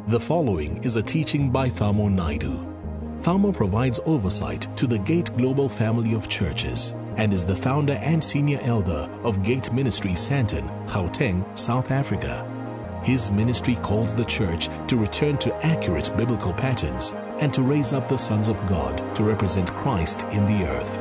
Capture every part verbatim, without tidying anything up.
The following is a teaching by Thamo Naidu. Thamo provides oversight to the Gate Global family of churches and is the founder and senior elder of Gate Ministry Sandton, Gauteng, South Africa. His ministry calls the church to return to accurate biblical patterns and to raise up the sons of God to represent Christ in the earth.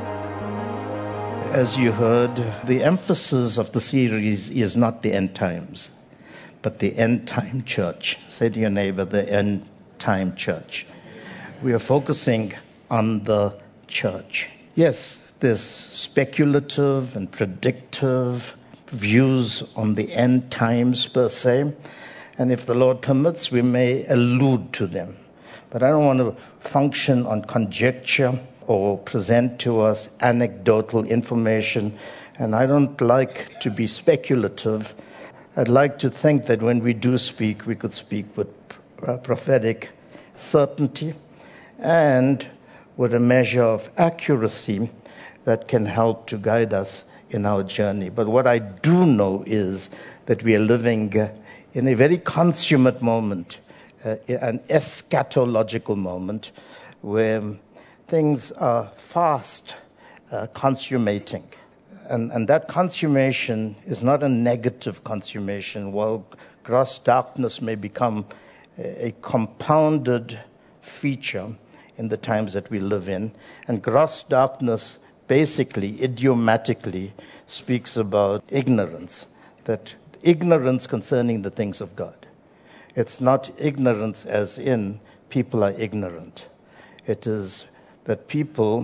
As you heard, the emphasis of the series is not the end times, but the end time church. Say to your neighbor, the end time church. We are focusing on the church. Yes, there's speculative and predictive views on the end times per se, and if the Lord permits, we may allude to them. But I don't want to function on conjecture or present to us anecdotal information, and I don't like to be speculative. I'd like to think that when we do speak, we could speak with prophetic certainty and with a measure of accuracy that can help to guide us in our journey. But what I do know is that we are living in a very consummate moment, uh, an eschatological moment, where things are fast uh, consummating. And, and that consummation is not a negative consummation. While gross darkness may become a, a compounded feature in the times that we live in, and gross darkness basically, idiomatically, speaks about ignorance, that ignorance concerning the things of God. It's not ignorance as in people are ignorant. It is that people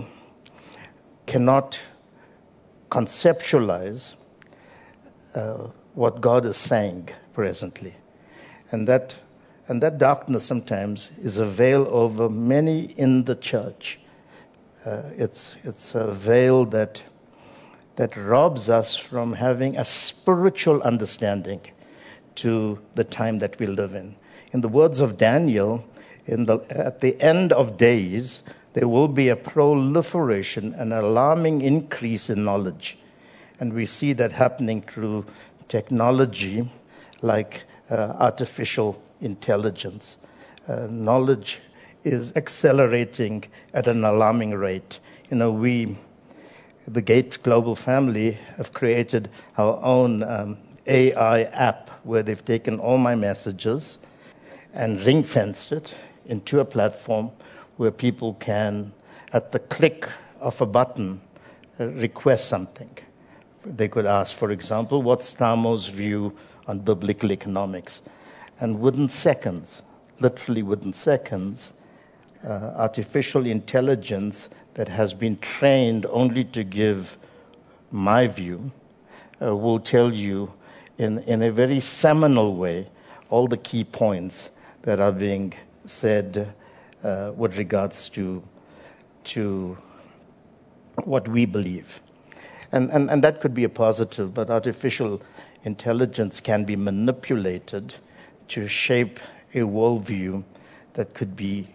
cannot conceptualize uh, what God is saying presently. And that and that darkness sometimes is a veil over many in the church. Uh, it's it's a veil that that robs us from having a spiritual understanding to the time that we live in. In the words of Daniel, in the at the end of days, there will be a proliferation, an alarming increase in knowledge. And we see that happening through technology like uh, artificial intelligence. Uh, knowledge is accelerating at an alarming rate. You know, we, the Gate Global family, have created our own um, A I app where they've taken all my messages and ring-fenced it into a platform where people can, at the click of a button, request something. They could ask, for example, what's Thamo's view on biblical economics? And within seconds, literally within seconds, uh, artificial intelligence that has been trained only to give my view uh, will tell you in, in a very seminal way all the key points that are being said Uh, with regards to to what we believe. And, and, and that could be a positive, but artificial intelligence can be manipulated to shape a worldview that could be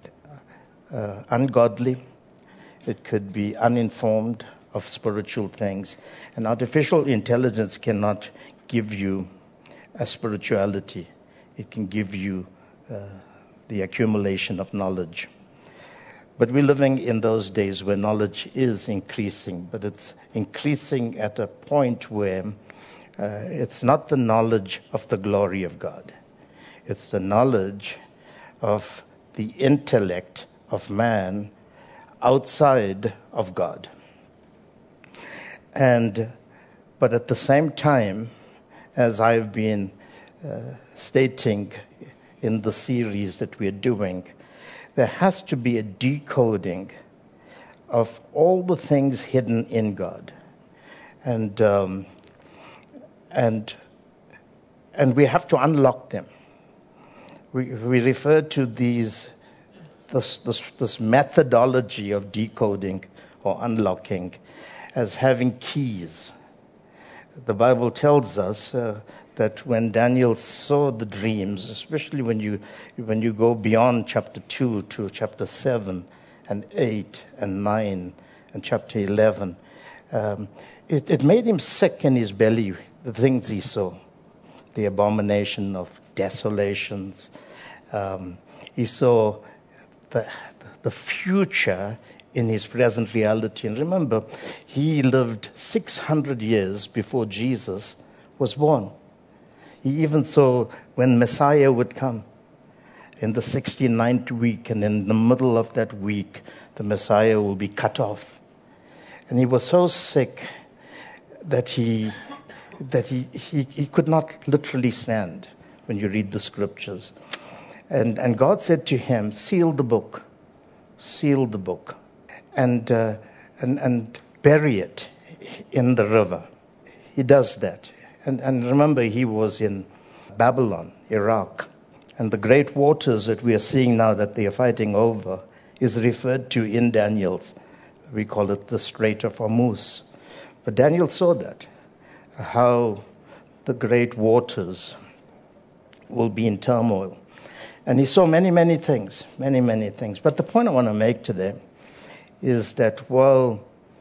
uh, ungodly, it could be uninformed of spiritual things. And artificial intelligence cannot give you a spirituality. It can give you uh, the accumulation of knowledge. But we're living in those days where knowledge is increasing, but it's increasing at a point where uh, it's not the knowledge of the glory of God. It's the knowledge of the intellect of man outside of God. And, but at the same time, as I've been uh, stating in the series that we're doing, there has to be a decoding of all the things hidden in God. And um, and and we have to unlock them. We we refer to these this this, this methodology of decoding or unlocking as having keys. The Bible tells us uh, that when Daniel saw the dreams, especially when you when you go beyond chapter two to chapter seven and eight and nine and chapter eleven, um, it, it made him sick in his belly, the things he saw, the abomination of desolations Um, he saw the, the future in his present reality. And remember, he lived six hundred years before Jesus was born. He even saw when Messiah would come in the sixty-ninth week, and in the middle of that week, the Messiah will be cut off. And he was so sick that he that he, he, he could not literally stand when you read the scriptures. And, and God said to him, seal the book, seal the book, and, uh, and, and bury it in the river. He does that. And, and remember, he was in Babylon, Iraq. And the great waters that we are seeing now that they are fighting over is referred to in Daniel's. We call it the Strait of Hormuz. But Daniel saw that, how the great waters will be in turmoil. And he saw many, many things, many, many things. But the point I want to make today is that while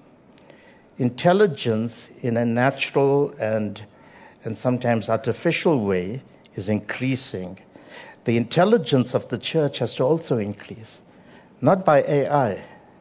intelligence in a natural and, and sometimes artificial way is increasing, the intelligence of the church has to also increase, not by A I,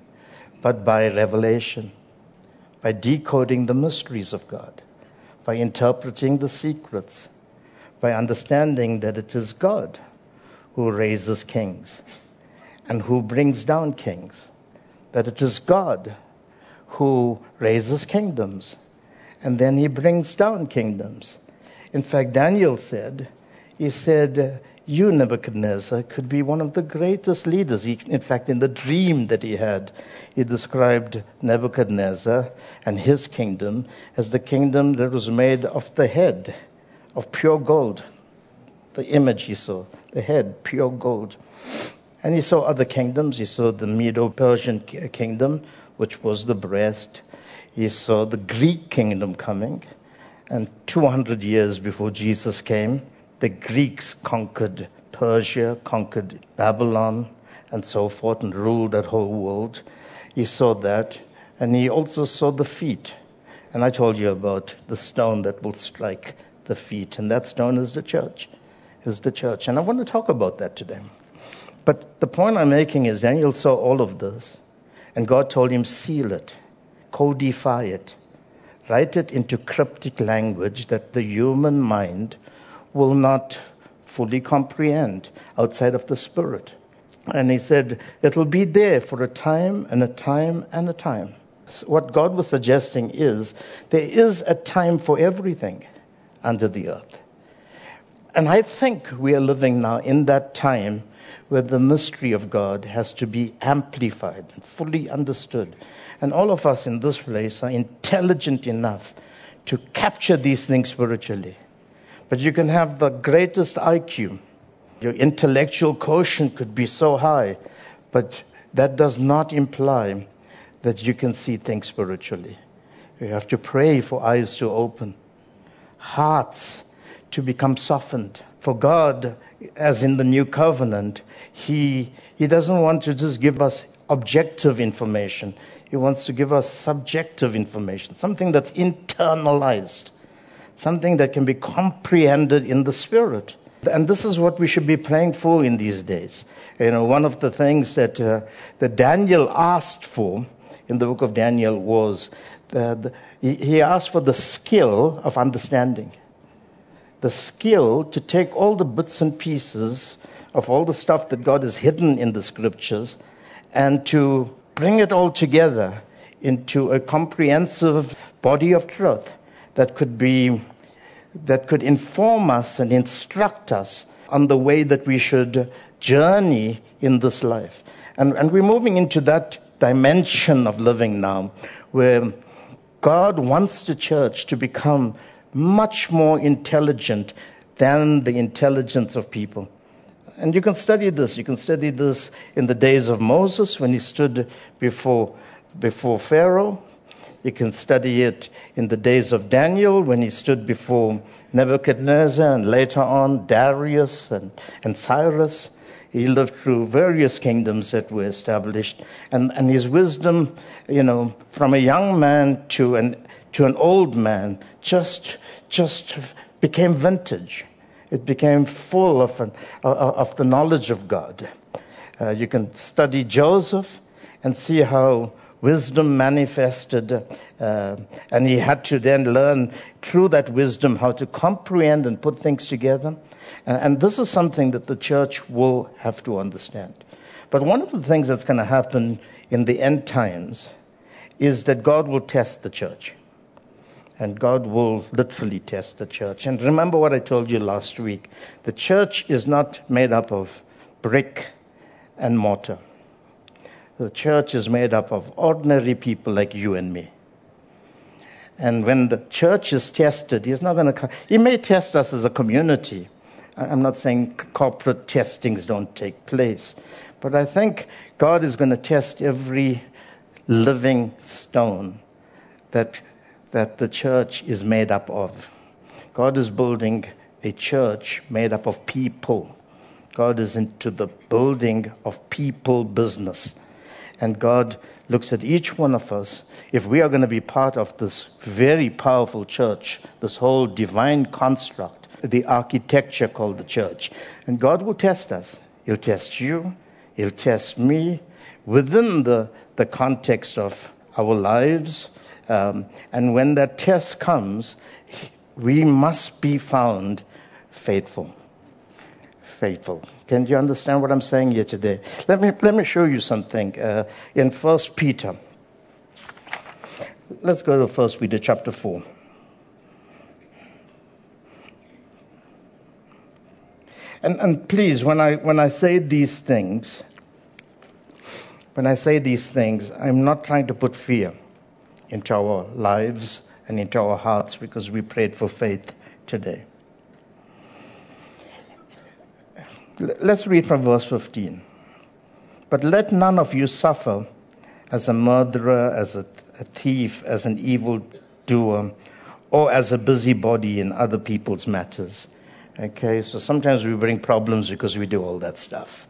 but by revelation, by decoding the mysteries of God, by interpreting the secrets, by understanding that it is God who raises kings and who brings down kings, that it is God who raises kingdoms and then he brings down kingdoms. In fact, Daniel said, he said, you, Nebuchadnezzar, could be one of the greatest leaders. He, in fact, in the dream that he had, he described Nebuchadnezzar and his kingdom as the kingdom that was made of the head, of pure gold. The image he saw, the head, pure gold. And he saw other kingdoms. He saw the Medo-Persian kingdom, which was the breast. He saw the Greek kingdom coming. And two hundred years before Jesus came, the Greeks conquered Persia, conquered Babylon, and so forth, and ruled that whole world. He saw that, and he also saw the feet. And I told you about the stone that will strike the feet, and that stone is the church, is the church. And I want to talk about that today. But the point I'm making is Daniel saw all of this, and God told him, seal it, codify it, write it into cryptic language that the human mind will not fully comprehend outside of the Spirit. And he said, it'll be there for a time and a time and a time. So what God was suggesting is, there is a time for everything under the earth. And I think we are living now in that time where the mystery of God has to be amplified and fully understood. And all of us in this place are intelligent enough to capture these things spiritually. But you can have the greatest I Q. Your intellectual quotient could be so high, but that does not imply that you can see things spiritually. You have to pray for eyes to open, hearts to become softened. For God, as in the New Covenant, He, he doesn't want to just give us objective information. He wants to give us subjective information, something that's internalized, something that can be comprehended in the Spirit. And this is what we should be praying for in these days. You know, one of the things that, uh, that Daniel asked for in the book of Daniel was, the, the, he asked for the skill of understanding. The skill to take all the bits and pieces of all the stuff that God has hidden in the scriptures and to bring it all together into a comprehensive body of truth that could be, that could inform us and instruct us on the way that we should journey in this life. And, and we're moving into that dimension of living now, where God wants the church to become much more intelligent than the intelligence of people. And you can study this. You can study this in the days of Moses when he stood before, before Pharaoh. You can study it in the days of Daniel when he stood before Nebuchadnezzar and later on Darius and, and Cyrus. He lived through various kingdoms that were established. And, and his wisdom, you know, from a young man to an, to an old man, just, just became vintage. It became full of, an, of the knowledge of God. Uh, you can study Joseph and see how wisdom manifested, uh, and he had to then learn through that wisdom how to comprehend and put things together. And, and this is something that the church will have to understand. But one of the things that's going to happen in the end times is that God will test the church. And God will literally test the church. And remember what I told you last week. The church is not made up of brick and mortar. The church is made up of ordinary people like you and me. And when the church is tested, he's not going to... He may test us as a community. I'm not saying corporate testings don't take place. But I think God is going to test every living stone that, that the church is made up of. God is building a church made up of people. God is into the building of people business. And God looks at each one of us. If we are going to be part of this very powerful church, this whole divine construct, the architecture called the church, and God will test us. He'll test you. He'll test me within the, the context of our lives. Um, and when that test comes, we must be found faithful. Faithful. Can you understand what I'm saying here today? Let me let me show you something uh, in First Peter. Let's go to First Peter chapter four. And and please, when I when I say these things, when I say these things, I'm not trying to put fear into our lives and into our hearts, because we prayed for faith today. Let's read from verse fifteen. But let none of you suffer as a murderer, as a, a thief, as an evildoer, or as a busybody in other people's matters. Okay, so sometimes we bring problems because we do all that stuff.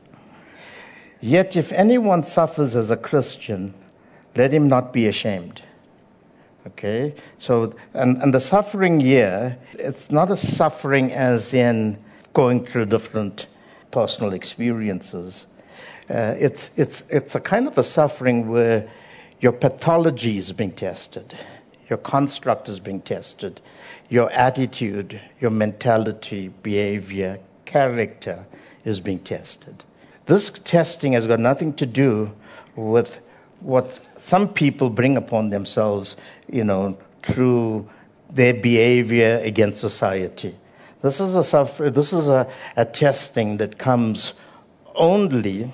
Yet if anyone suffers as a Christian, let him not be ashamed. Okay, so, and, and the suffering here, it's not a suffering as in going through different personal experiences. Uh, it's it's it's a kind of a suffering where your pathology is being tested, your construct is being tested, your attitude, your mentality, behavior, character is being tested. This testing has got nothing to do with what some people bring upon themselves, you know, through their behavior against society. This is a suffer- This is a, a testing that comes only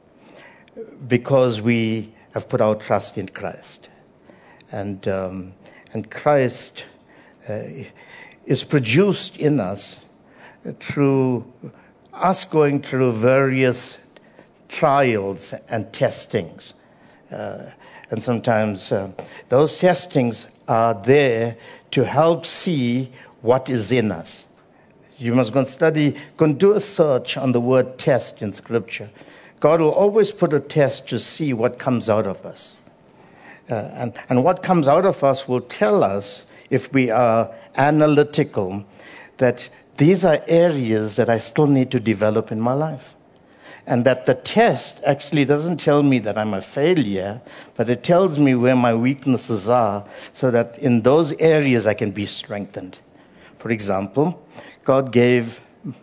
because we have put our trust in Christ, and um, and Christ uh, is produced in us through us going through various trials and testings, uh, and sometimes uh, those testings are there to help see what is in us. You must go and study, go and do a search on the word test in Scripture. God will always put a test to see what comes out of us. Uh, and, and what comes out of us will tell us, if we are analytical, that these are areas that I still need to develop in my life. And that the test actually doesn't tell me that I'm a failure, but it tells me where my weaknesses are, so that in those areas I can be strengthened. For example, God gave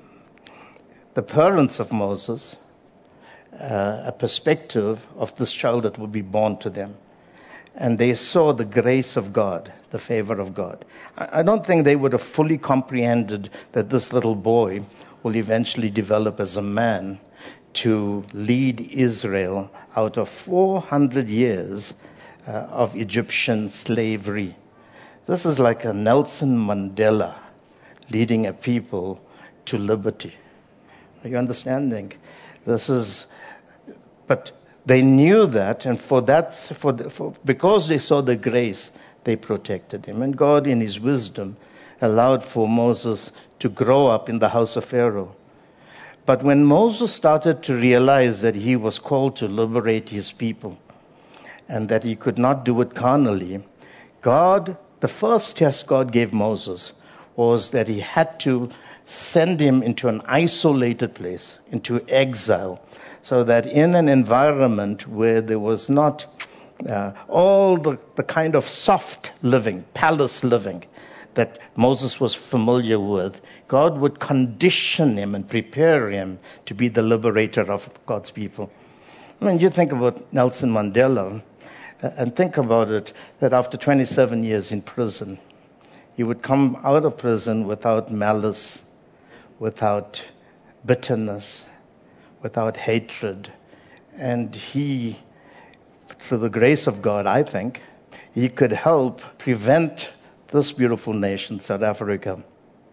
the parents of Moses uh, a perspective of this child that would be born to them. And they saw the grace of God, the favor of God. I, I don't think they would have fully comprehended that this little boy will eventually develop as a man to lead Israel out of four hundred years uh, of Egyptian slavery. This is like a Nelson Mandela leading a people to liberty. Are you understanding? This is, but they knew that, and for that, for, the, for because they saw the grace, they protected him. And God, in his wisdom, allowed for Moses to grow up in the house of Pharaoh. But when Moses started to realize that he was called to liberate his people, and that he could not do it carnally, God, the first test God gave Moses was that he had to send him into an isolated place, into exile, so that in an environment where there was not uh, all the, the kind of soft living, palace living that Moses was familiar with, God would condition him and prepare him to be the liberator of God's people. I mean, you think about Nelson Mandela, uh, and think about it, that after twenty-seven years in prison, he would come out of prison without malice, without bitterness, without hatred. And he, through the grace of God, I think, he could help prevent this beautiful nation, South Africa,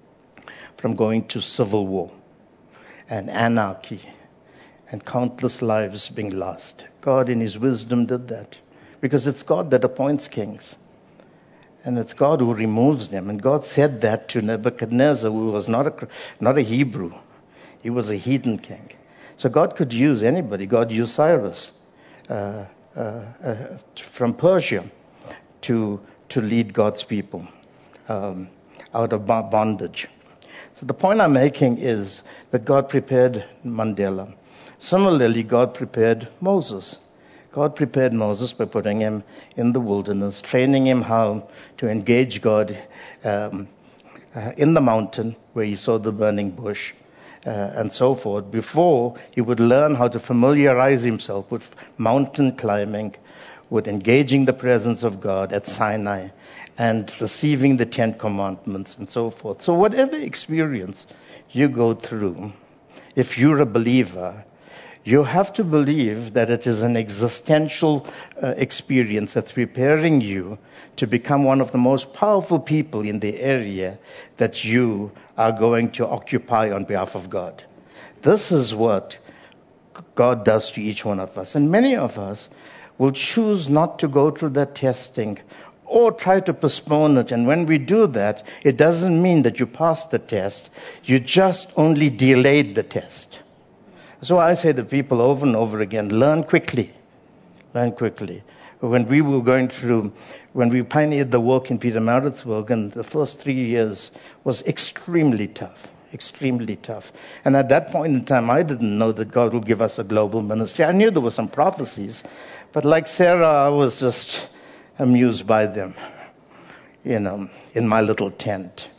from going to civil war and anarchy and countless lives being lost. God in his wisdom did that, because it's God that appoints kings. And it's God who removes them. And God said that to Nebuchadnezzar, who was not a, not a Hebrew. He was a heathen king. So God could use anybody. God used Cyrus uh, uh, uh, from Persia to, to lead God's people um, out of bondage. So the point I'm making is that God prepared Mandela. Similarly, God prepared Moses. God prepared Moses by putting him in the wilderness, training him how to engage God um, uh, in the mountain where he saw the burning bush uh, and so forth, before he would learn how to familiarize himself with mountain climbing, with engaging the presence of God at Sinai and receiving the Ten Commandments and so forth. So whatever experience you go through, if you're a believer, you have to believe that it is an existential uh, experience that's preparing you to become one of the most powerful people in the area that you are going to occupy on behalf of God. This is what God does to each one of us. And many of us will choose not to go through that testing or try to postpone it. And when we do that, it doesn't mean that you passed the test. You just only delayed the test. So I say to people over and over again, learn quickly. Learn quickly. When we were going through, when we pioneered the work in Pietermaritzburg, and the first three years was extremely tough, extremely tough. And at that point in time, I didn't know that God would give us a global ministry. I knew there were some prophecies, but like Sarah, I was just amused by them, you know, in my little tent.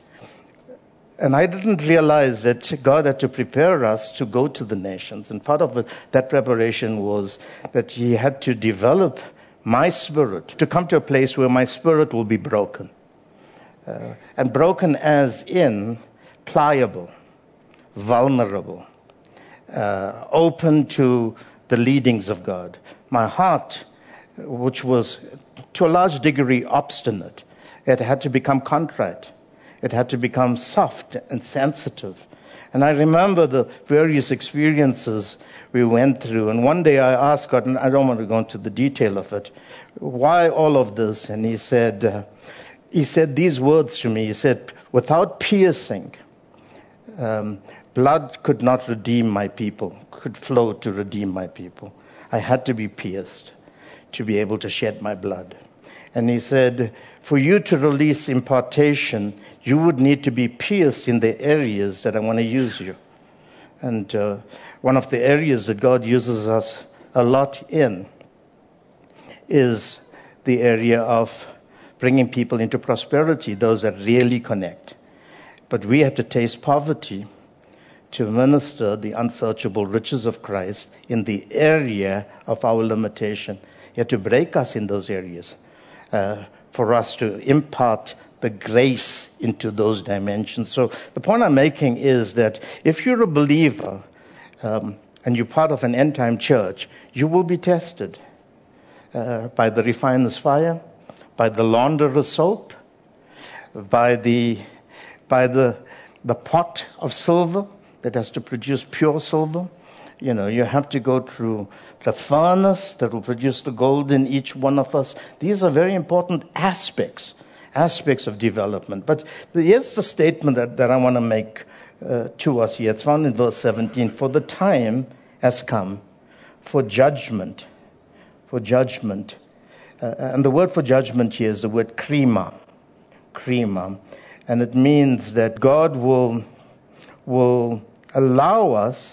And I didn't realize that God had to prepare us to go to the nations. And part of it, that preparation was that he had to develop my spirit to come to a place where my spirit will be broken. Uh, and broken as in pliable, vulnerable, uh, open to the leadings of God. My heart, which was to a large degree obstinate, it had to become contrite. It had to become soft and sensitive. And I remember the various experiences we went through. And one day I asked God, and I don't want to go into the detail of it, why all of this? And he said, uh, he said these words to me. He said, without piercing, um, blood could not redeem my people, could flow to redeem my people. I had to be pierced to be able to shed my blood. And he said, for you to release impartation, you would need to be pierced in the areas that I want to use you. And uh, one of the areas that God uses us a lot in is the area of bringing people into prosperity, those that really connect. But we had to taste poverty to minister the unsearchable riches of Christ in the area of our limitation. He had to break us in those areas. Uh, for us to impart the grace into those dimensions. So the point I'm making is that if you're a believer um, and you're part of an end-time church, you will be tested uh, by the refiner's fire, by the launderer's soap, by the by the the pot of silver that has to produce pure silver. You know, you have to go through the furnace that will produce the gold in each one of us. These are very important aspects, aspects of development. But here's the statement that, that I want to make uh, to us here. It's found in verse seventeen. For the time has come for judgment, for judgment. Uh, and the word for judgment here is the word krima, krima. And it means that God will, will allow us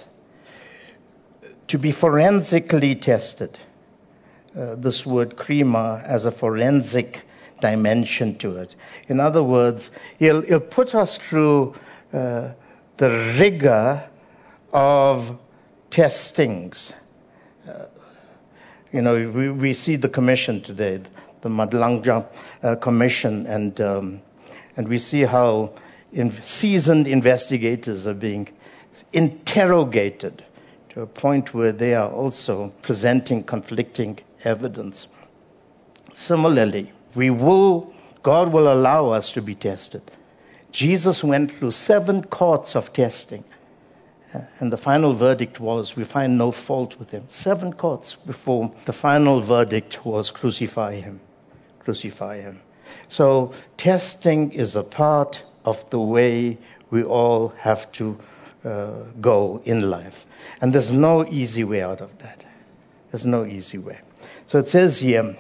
to be forensically tested. Uh, this word krima has a forensic dimension to it. In other words, he'll, he'll put us through uh, the rigor of testings. Uh, you know, we, we see the commission today, the Madlanga uh, Commission, and um, and we see how in seasoned investigators are being interrogated to a point where they are also presenting conflicting evidence. Similarly, we will, God will allow us to be tested. Jesus went through seven courts of testing, and the final verdict was, we find no fault with him. Seven courts before the final verdict was, crucify him, crucify him. So testing is a part of the way we all have to uh, go in life. And there's no easy way out of that. There's no easy way. So it says here,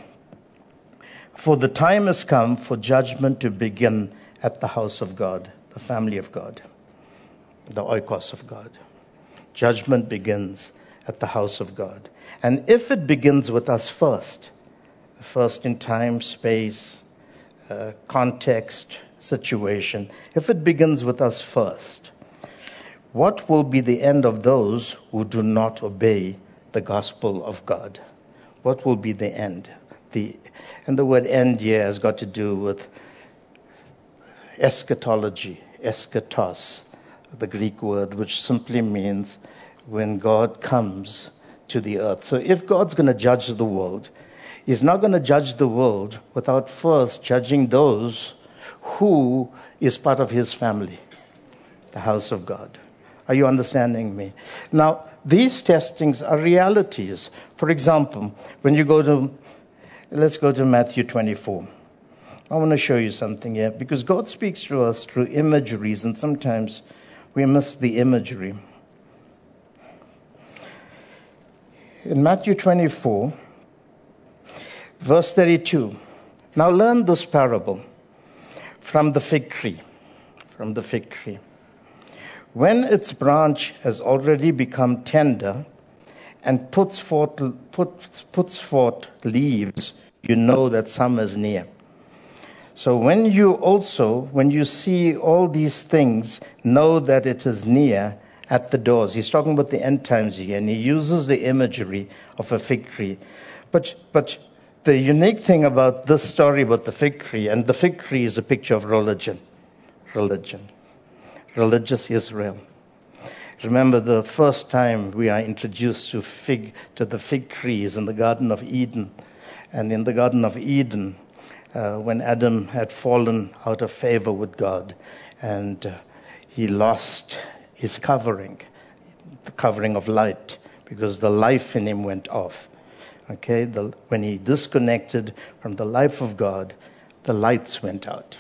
for the time has come for judgment to begin at the house of God, the family of God, the oikos of God. Judgment begins at the house of God. And if it begins with us first, first in time, space, uh, context, situation, if it begins with us first, what will be the end of those who do not obey the gospel of God? What will be the end? The, and the word end here has got to do with eschatology, eschatos, the Greek word, which simply means when God comes to the earth. So if God's going to judge the world, he's not going to judge the world without first judging those who is part of his family, the house of God. Are you understanding me? Now, these testings are realities. For example, when you go to, let's go to Matthew twenty-four. I want to show you something here, because God speaks to us through imageries, and sometimes we miss the imagery. In Matthew twenty-four, verse thirty-two, now learn this parable from the fig tree, from the fig tree. When its branch has already become tender and puts forth, puts, puts forth leaves, you know that summer is near. So when you also, when you see all these things, know that it is near at the doors. He's talking about the end times here, and he uses the imagery of a fig tree. But, but the unique thing about this story about the fig tree, and the fig tree is a picture of religion, religion, religious Israel. Remember, the first time we are introduced to fig to the fig trees in the Garden of Eden, and in the Garden of Eden, uh, when Adam had fallen out of favor with God, and uh, he lost his covering, the covering of light, because the life in him went off. Okay, the, when he disconnected from the life of God, the lights went out.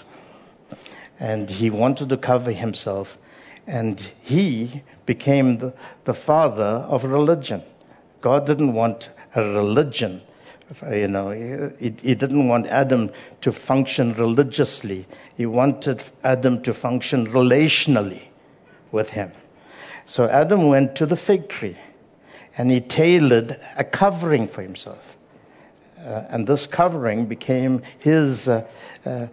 And he wanted to cover himself, and he became the, the father of religion. God didn't want a religion. You know, he, he didn't want Adam to function religiously. He wanted Adam to function relationally with him. So Adam went to the fig tree, and he tailored a covering for himself. Uh, and this covering became his uh, uh,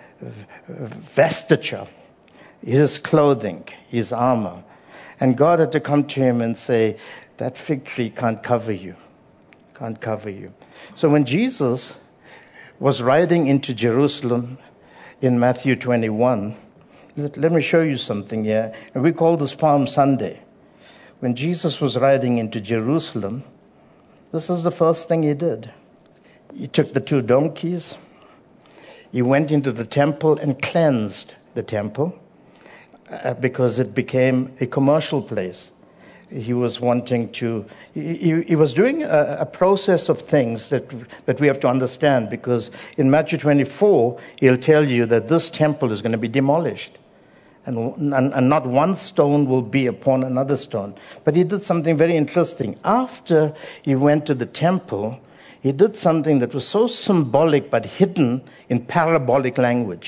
vestiture, his clothing, his armor. And God had to come to him and say, that fig tree can't cover you, can't cover you. So when Jesus was riding into Jerusalem in Matthew twenty-one, let, let me show you something here. And we call this Palm Sunday. When Jesus was riding into Jerusalem, this is the first thing he did. He took the two donkeys, he went into the temple and cleansed the temple uh, because it became a commercial place. He was wanting to, he, he, he was doing a, a process of things that, that we have to understand, because in Matthew twenty-four, he'll tell you that this temple is going to be demolished. And, and, and not one stone will be upon another stone. But he did something very interesting. After he went to the temple, he did something that was so symbolic but hidden in parabolic language.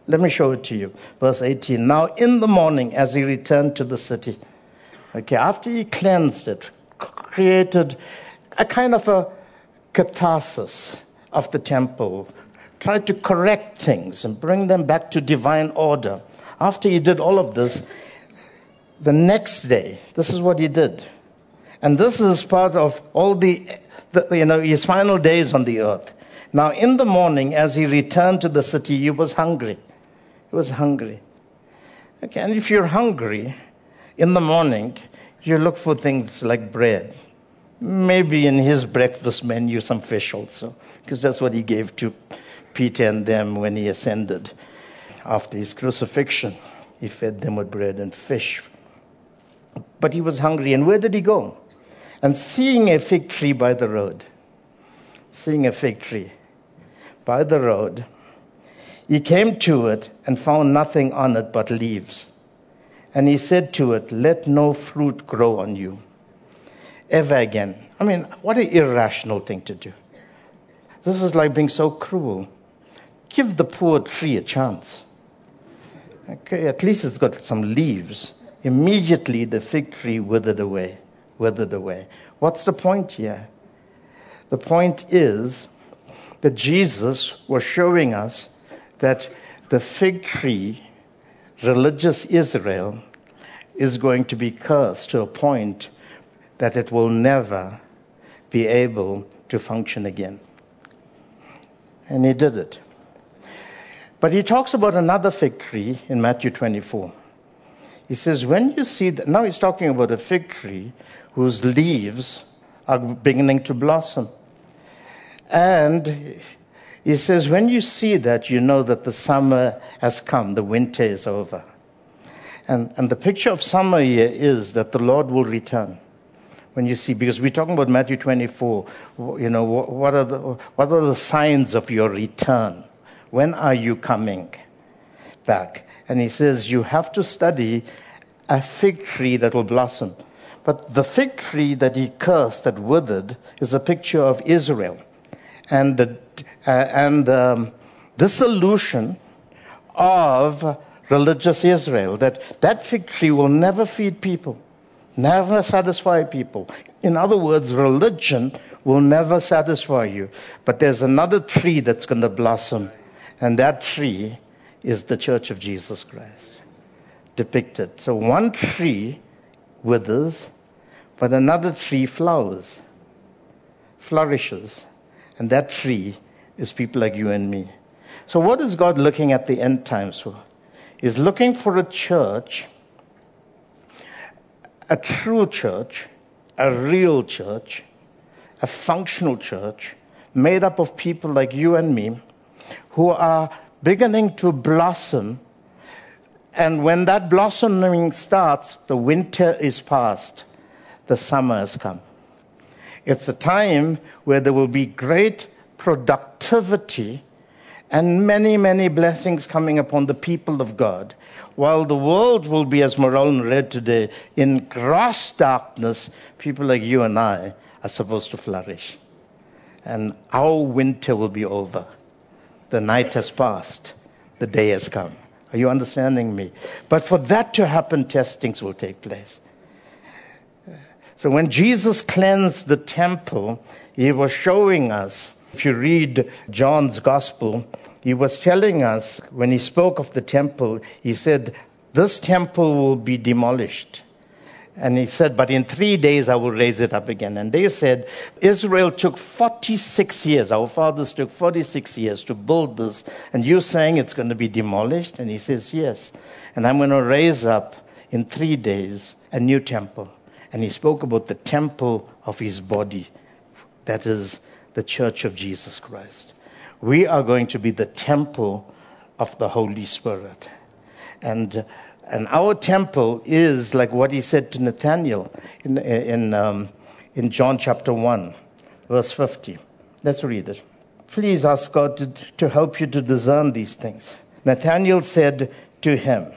Let me show it to you. Verse eighteen. Now in the morning, as he returned to the city, okay, after he cleansed it, created a kind of a catharsis of the temple, tried to correct things and bring them back to divine order. After he did all of this, the next day, this is what he did. And this is part of all the, the, you know, his final days on the earth. Now, in the morning, as he returned to the city, he was hungry. He was hungry. Okay, and if you're hungry in the morning, you look for things like bread. Maybe in his breakfast menu, some fish also, because that's what he gave to Peter and them when he ascended. After his crucifixion, he fed them with bread and fish. But he was hungry, and where did he go? And seeing a fig tree by the road, seeing a fig tree by the road, he came to it and found nothing on it but leaves. And he said to it, let no fruit grow on you ever again. I mean, what an irrational thing to do. This is like being so cruel. Give the poor tree a chance. Okay, at least it's got some leaves. Immediately the fig tree withered away, withered away. What's the point here? The point is that Jesus was showing us that the fig tree, religious Israel, is going to be cursed to a point that it will never be able to function again. And he did it. But he talks about another fig tree in Matthew twenty-four. He says, when you see that, now he's talking about a fig tree whose leaves are beginning to blossom. And he says, when you see that, you know that the summer has come, the winter is over. And, and the picture of summer here is that the Lord will return. When you see, because we're talking about Matthew twenty-four, you know, what are the, what are the signs of your return? When are you coming back? And he says, you have to study a fig tree that will blossom. But the fig tree that he cursed, that withered, is a picture of Israel. And the uh, and the um, dissolution of religious Israel. That that fig tree will never feed people, never satisfy people. In other words, religion will never satisfy you. But there's another tree that's going to blossom. And that tree is the Church of Jesus Christ, depicted. So one tree withers, but another tree flowers, flourishes. And that tree is people like you and me. So what is God looking at the end times for? He's looking for a church, a true church, a real church, a functional church, made up of people like you and me, who are beginning to blossom. And when that blossoming starts, the winter is past, the summer has come. It's a time where there will be great productivity and many, many blessings coming upon the people of God, while the world will be, as Morone read today, in gross darkness. People like you and I are supposed to flourish. And our winter will be over. The night has passed. The day has come. Are you understanding me? But for that to happen, testings will take place. So when Jesus cleansed the temple, he was showing us, if you read John's gospel, he was telling us, when he spoke of the temple, he said, this temple will be demolished. And he said, but in three days I will raise it up again. And they said, Israel took forty-six years, our fathers took forty-six years to build this. And you're saying it's going to be demolished? And he says, yes. And I'm going to raise up in three days a new temple. And he spoke about the temple of his body. That is the Church of Jesus Christ. We are going to be the temple of the Holy Spirit. And And our temple is like what he said to Nathanael in in um, in John chapter one, verse fifty. Let's read it. Please ask God to, to help you to discern these things. Nathanael said to him,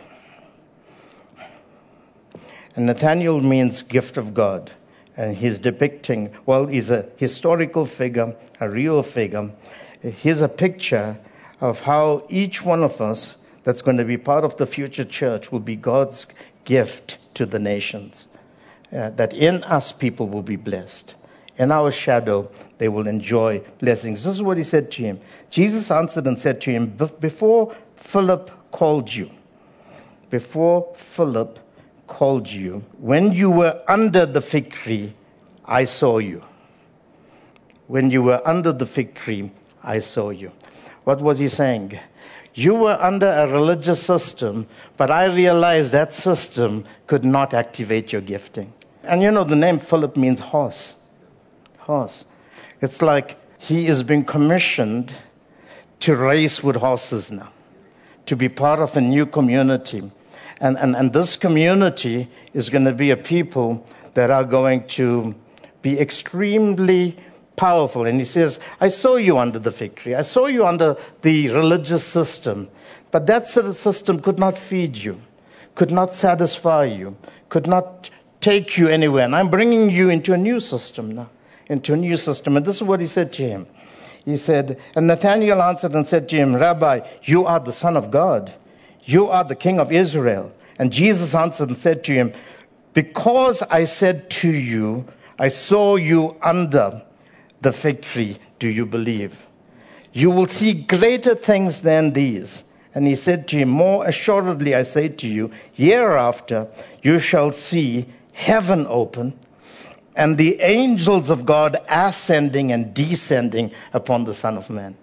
and Nathanael means gift of God. And he's depicting, well, he's a historical figure, a real figure. Here's a picture of how each one of us, that's going to be part of the future church will be God's gift to the nations. Uh, that in us people will be blessed. In our shadow, they will enjoy blessings. This is what he said to him. Jesus answered and said to him, before Philip called you, before Philip called you, when you were under the fig tree, I saw you. When you were under the fig tree, I saw you. What was he saying? You were under a religious system, but I realized that system could not activate your gifting. And you know, the name Philip means horse. Horse. It's like he is being commissioned to race with horses now, to be part of a new community. And, and, and this community is going to be a people that are going to be extremely powerful. And he says, I saw you under the fig tree. I saw you under the religious system. But that sort of system could not feed you, could not satisfy you, could not take you anywhere. And I'm bringing you into a new system now, into a new system. And this is what he said to him. He said, and Nathanael answered and said to him, Rabbi, you are the Son of God. You are the King of Israel. And Jesus answered and said to him, because I said to you, I saw you under the fig tree, do you believe? You will see greater things than these. And he said to him, more assuredly I say to you, hereafter you shall see heaven open, and the angels of God ascending and descending upon the Son of Man.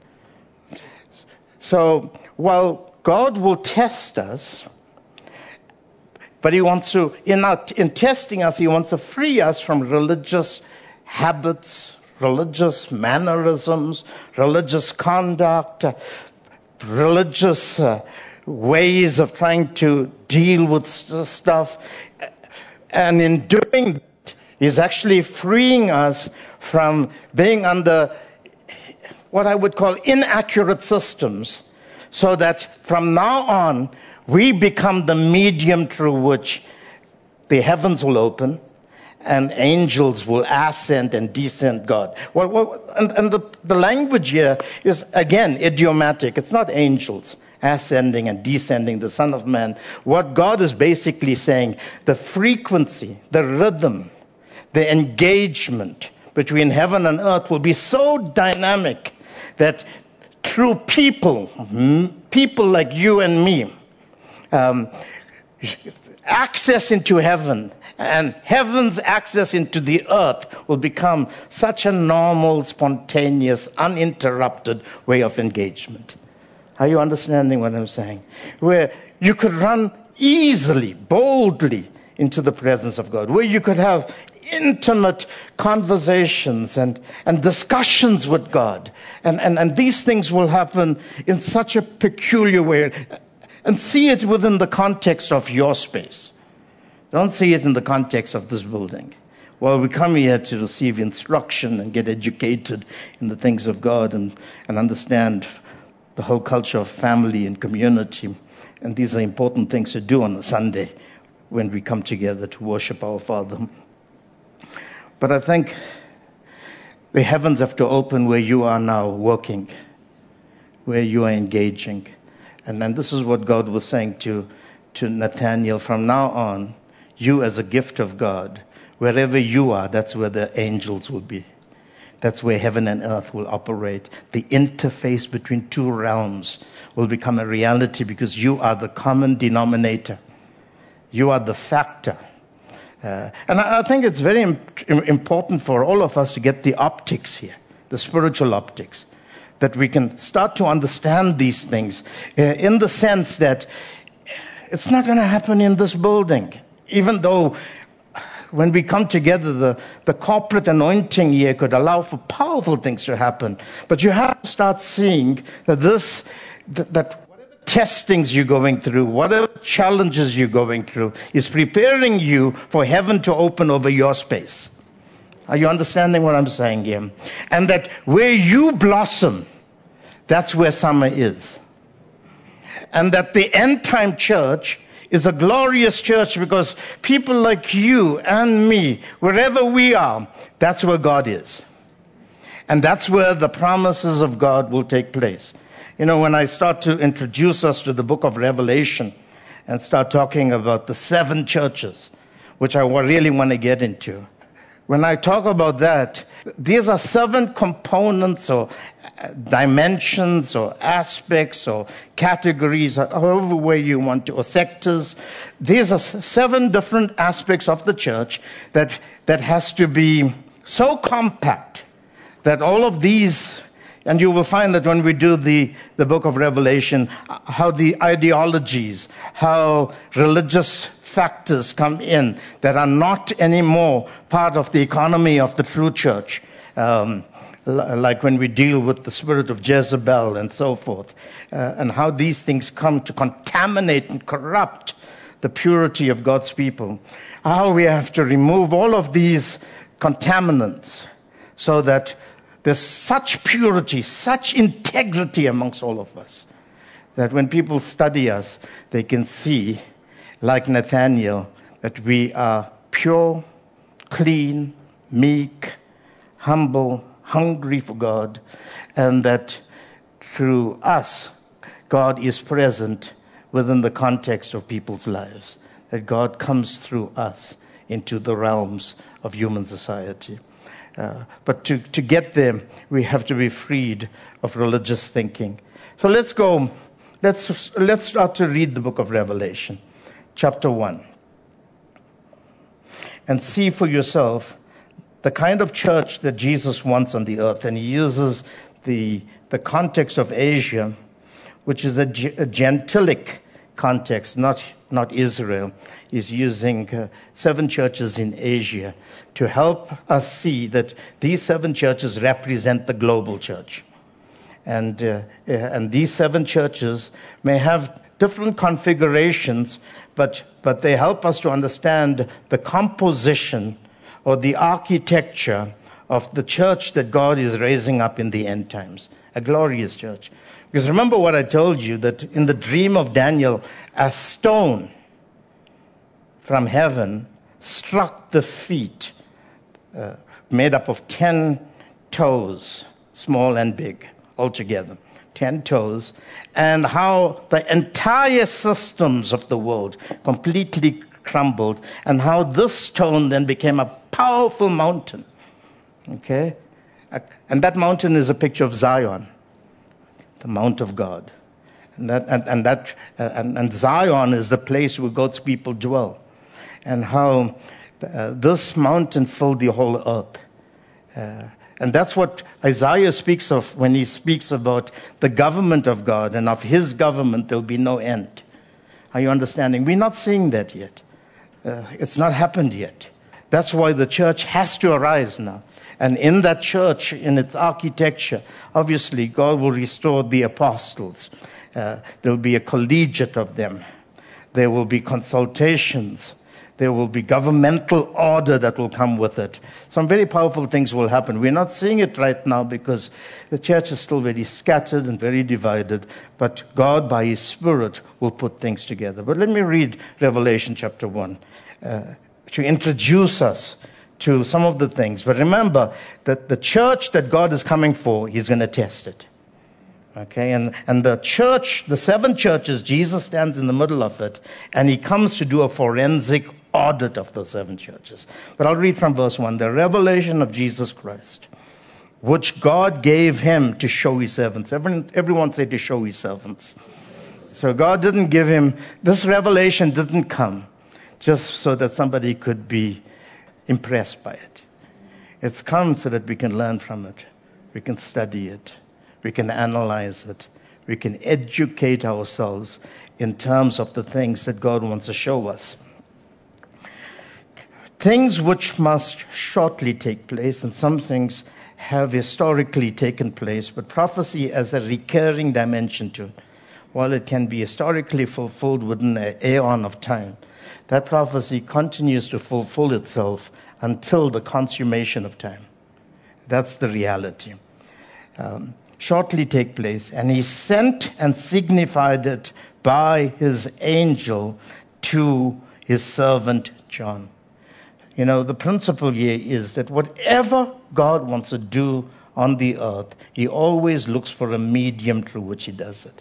So while God will test us, but he wants to, in, our, in testing us, he wants to free us from religious habits, religious mannerisms, religious conduct, uh, religious uh, ways of trying to deal with st- stuff. And in doing that, he's actually freeing us from being under what I would call inaccurate systems, so that from now on, we become the medium through which the heavens will open and angels will ascend and descend God. Well, well, and and the, the language here is, again, idiomatic. It's not angels ascending and descending the Son of Man. What God is basically saying, the frequency, the rhythm, the engagement between heaven and earth will be so dynamic that through people, people like you and me, um, access into heaven and heaven's access into the earth will become such a normal, spontaneous, uninterrupted way of engagement. Are you understanding what I'm saying? Where you could run easily, boldly into the presence of God, where you could have intimate conversations and, and discussions with God. And, and, and these things will happen in such a peculiar way. And see it within the context of your space. Don't see it in the context of this building. Well, we come here to receive instruction and get educated in the things of God and, and understand the whole culture of family and community. And these are important things to do on a Sunday when we come together to worship our Father. But I think the heavens have to open where you are now working, where you are engaging. And then this is what God was saying to, to Nathanael. From now on, you as a gift of God, wherever you are, that's where the angels will be. That's where heaven and earth will operate. The interface between two realms will become a reality because you are the common denominator. You are the factor. Uh, and I, I think it's very imp- important for all of us to get the optics here, the spiritual optics, that we can start to understand these things uh, in the sense that it's not going to happen in this building. Even though when we come together, the, the corporate anointing here could allow for powerful things to happen. But you have to start seeing that this, that, that whatever testings you're going through, whatever challenges you're going through, is preparing you for heaven to open over your space. Are you understanding what I'm saying here? And that where you blossom, that's where summer is. And that the end time church is a glorious church because people like you and me, wherever we are, that's where God is. And that's where the promises of God will take place. You know, when I start to introduce us to the book of Revelation and start talking about the seven churches, which I really want to get into, when I talk about that, these are seven components or dimensions or aspects or categories, however way you want to, or sectors. These are seven different aspects of the church that, that has to be so compact that all of these, and you will find that when we do the, the book of Revelation, how the ideologies, how religious factors come in that are not anymore part of the economy of the true church, um, l- like when we deal with the spirit of Jezebel and so forth, uh, and how these things come to contaminate and corrupt the purity of God's people, how we have to remove all of these contaminants so that there's such purity, such integrity amongst all of us, that when people study us, they can see, like Nathaniel, that we are pure, clean, meek, humble, hungry for God, and that through us, God is present within the context of people's lives, that God comes through us into the realms of human society. Uh, but to, to get there, we have to be freed of religious thinking. So let's go, let's, let's start to read the book of Revelation. Chapter one, and see for yourself the kind of church that Jesus wants on the earth. And he uses the, the context of Asia, which is a, a gentilic context, not, not Israel. He's using uh, seven churches in Asia to help us see that these seven churches represent the global church. And, uh, and these seven churches may have different configurations, but, but they help us to understand the composition or the architecture of the church that God is raising up in the end times, a glorious church. Because remember what I told you, that in the dream of Daniel, a stone from heaven struck the feet, uh, made up of ten toes, small and big, altogether. Ten toes, and how the entire systems of the world completely crumbled, and how this stone then became a powerful mountain. Okay? And that mountain is a picture of Zion, the Mount of God. And that and, and that and, and Zion is the place where God's people dwell. And how uh, this mountain filled the whole earth. Uh, And that's what Isaiah speaks of when he speaks about the government of God, and of his government there'll be no end. Are you understanding? We're not seeing that yet. Uh, it's not happened yet. That's why the church has to arise now. And in that church, in its architecture, obviously God will restore the apostles. Uh, there'll be a collegiate of them. There will be consultations. There will be governmental order that will come with it. Some very powerful things will happen. We're not seeing it right now because the church is still very scattered and very divided. But God, by his Spirit, will put things together. But let me read Revelation chapter one uh, to introduce us to some of the things. But remember that the church that God is coming for, he's going to test it. Okay, and, and the church, the seven churches, Jesus stands in the middle of it, and he comes to do a forensic audit of those seven churches. But I'll read from verse one. The revelation of Jesus Christ, which God gave him to show his servants. Everyone, everyone say to show his servants. So God didn't give him, this revelation didn't come just so that somebody could be impressed by it. It's come so that we can learn from it. We can study it. We can analyze it. We can educate ourselves in terms of the things that God wants to show us. Things which must shortly take place, and some things have historically taken place, but prophecy has a recurring dimension to it. While it can be historically fulfilled within an aeon of time, that prophecy continues to fulfill itself until the consummation of time. That's the reality. Um, shortly take place, and he sent and signified it by his angel to his servant John. You know, the principle here is that whatever God wants to do on the earth, he always looks for a medium through which he does it.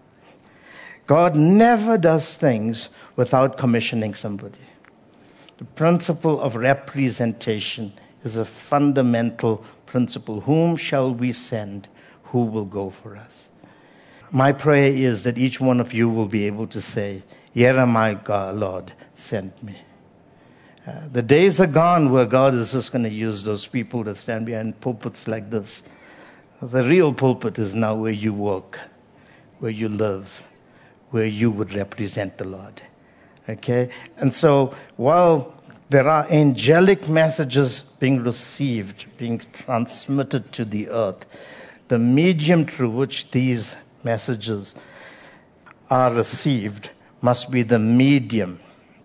God never does things without commissioning somebody. The principle of representation is a fundamental principle. Whom shall we send? Who will go for us? My prayer is that each one of you will be able to say, "Here am I, God, Lord, send me." Uh, the days are gone where God is just going to use those people that stand behind pulpits like this. The real pulpit is now where you work, where you live, where you would represent the Lord. Okay? And so while there are angelic messages being received, being transmitted to the earth, the medium through which these messages are received must be the medium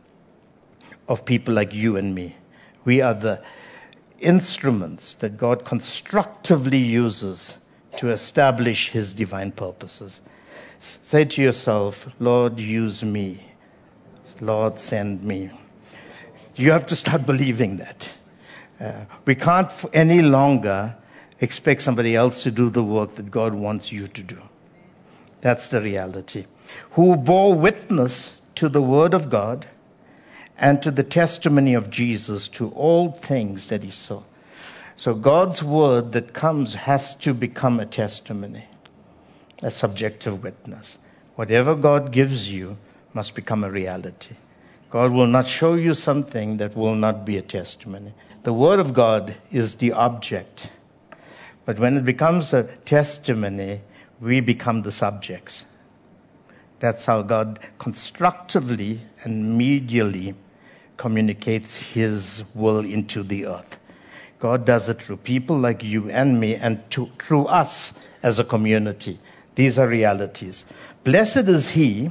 of people like you and me. We are the instruments that God constructively uses to establish his divine purposes. S- say to yourself, "Lord, use me. Lord, send me." You have to start believing that. Uh, we can't f- any longer expect somebody else to do the work that God wants you to do. That's the reality. Who bore witness to the word of God and to the testimony of Jesus, to all things that he saw. So God's word that comes has to become a testimony, a subjective witness. Whatever God gives you must become a reality. God will not show you something that will not be a testimony. The word of God is the object. But when it becomes a testimony, we become the subjects. That's how God constructively and medially communicates his will into the earth. God does it through people like you and me, and to, through us as a community. These are realities. Blessed is he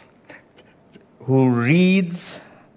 who reads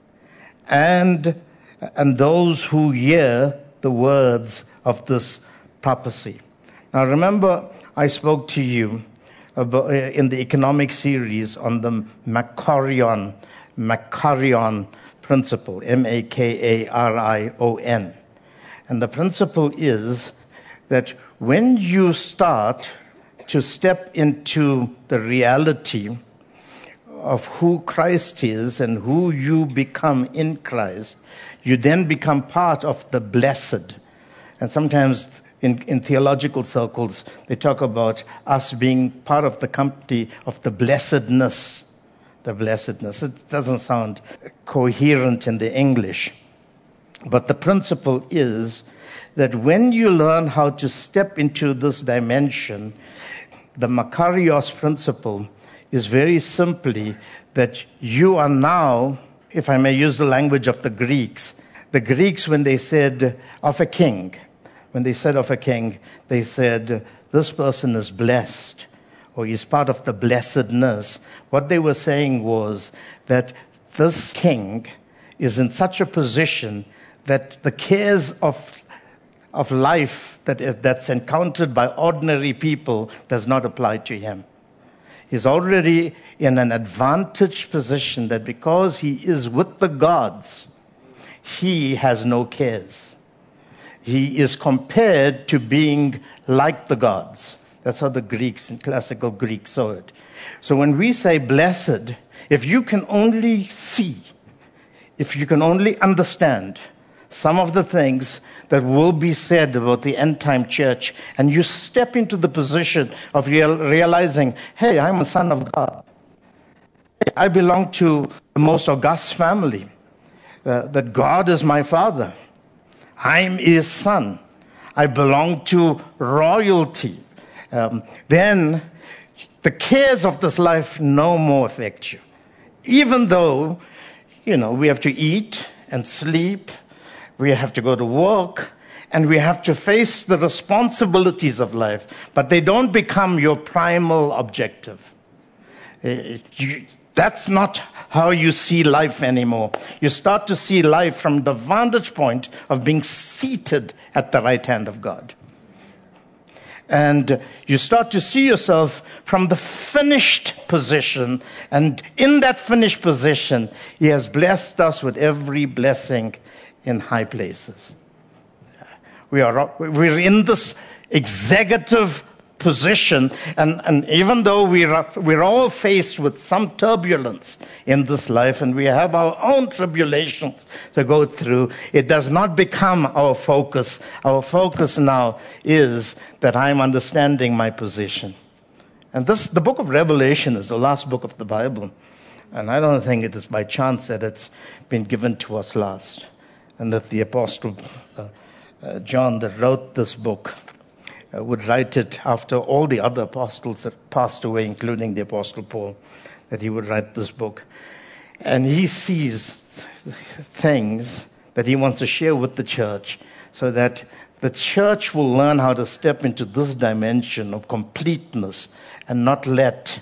and, and those who hear the words of this prophecy. Now remember, I spoke to you about, uh, in the economic series on the Makarion, Makarion principle, M A K A R I O N. And the principle is that when you start to step into the reality of who Christ is and who you become in Christ, you then become part of the blessed. And sometimes in, in theological circles, they talk about us being part of the company of the blessedness. The blessedness. It doesn't sound coherent in the English. But the principle is that when you learn how to step into this dimension, the Makarios principle is very simply that you are now, if I may use the language of the Greeks, the Greeks, when they said of a king, when they said of a king, they said, this person is blessed, or he's part of the blessedness. What they were saying was that this king is in such a position that the cares of, of life that is, that's encountered by ordinary people does not apply to him. He's already in an advantaged position that because he is with the gods, he has no cares. He is compared to being like the gods. That's how the Greeks, in classical Greek, saw it. So when we say blessed, if you can only see, if you can only understand some of the things that will be said about the end-time church, and you step into the position of real, realizing, hey, I'm a son of God. I belong to the most august family, uh, that God is my father. I'm his son. I belong to royalty. Um, then the cares of this life no more affect you. Even though, you know, we have to eat and sleep, we have to go to work, and we have to face the responsibilities of life, but they don't become your primal objective. Uh, you, that's not how you see life anymore. You start to see life from the vantage point of being seated at the right hand of God. And you start to see yourself from the finished position. And in that finished position, he has blessed us with every blessing in high places. We are, we're in this executive position. And, and even though we're, we're all faced with some turbulence in this life and we have our own tribulations to go through, it does not become our focus. Our focus now is that I'm understanding my position. And this, the book of Revelation is the last book of the Bible. And I don't think it is by chance that it's been given to us last. And that the Apostle uh, uh, John that wrote this book uh, would write it after all the other apostles that passed away, including the Apostle Paul, that he would write this book. And he sees things that he wants to share with the church so that the church will learn how to step into this dimension of completeness and not let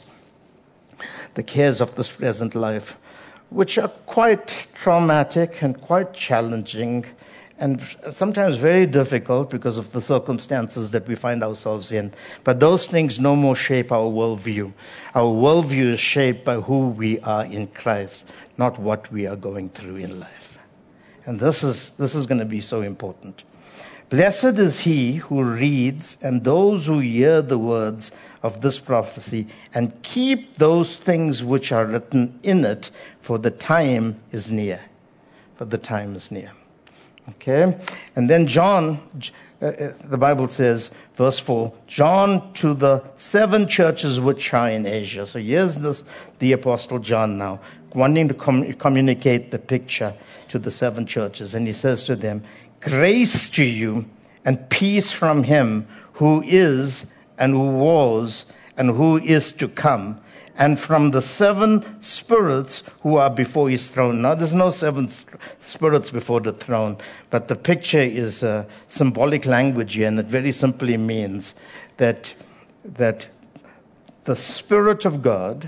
the cares of this present life, which are quite traumatic and quite challenging and sometimes very difficult because of the circumstances that we find ourselves in. But those things no more shape our worldview. Our worldview is shaped by who we are in Christ, not what we are going through in life. And this is, this is going to be so important. Blessed is he who reads and those who hear the words of this prophecy and keep those things which are written in it, for the time is near. For the time is near. Okay? And then John, uh, the Bible says, verse four, John to the seven churches which are in Asia. So here's this, the Apostle John now, wanting to com- communicate the picture to the seven churches. And he says to them, grace to you and peace from him who is and who was and who is to come, and from the seven spirits who are before his throne. Now, there's no seven spirits before the throne, but the picture is uh, symbolic language here, and it very simply means that, that the Spirit of God,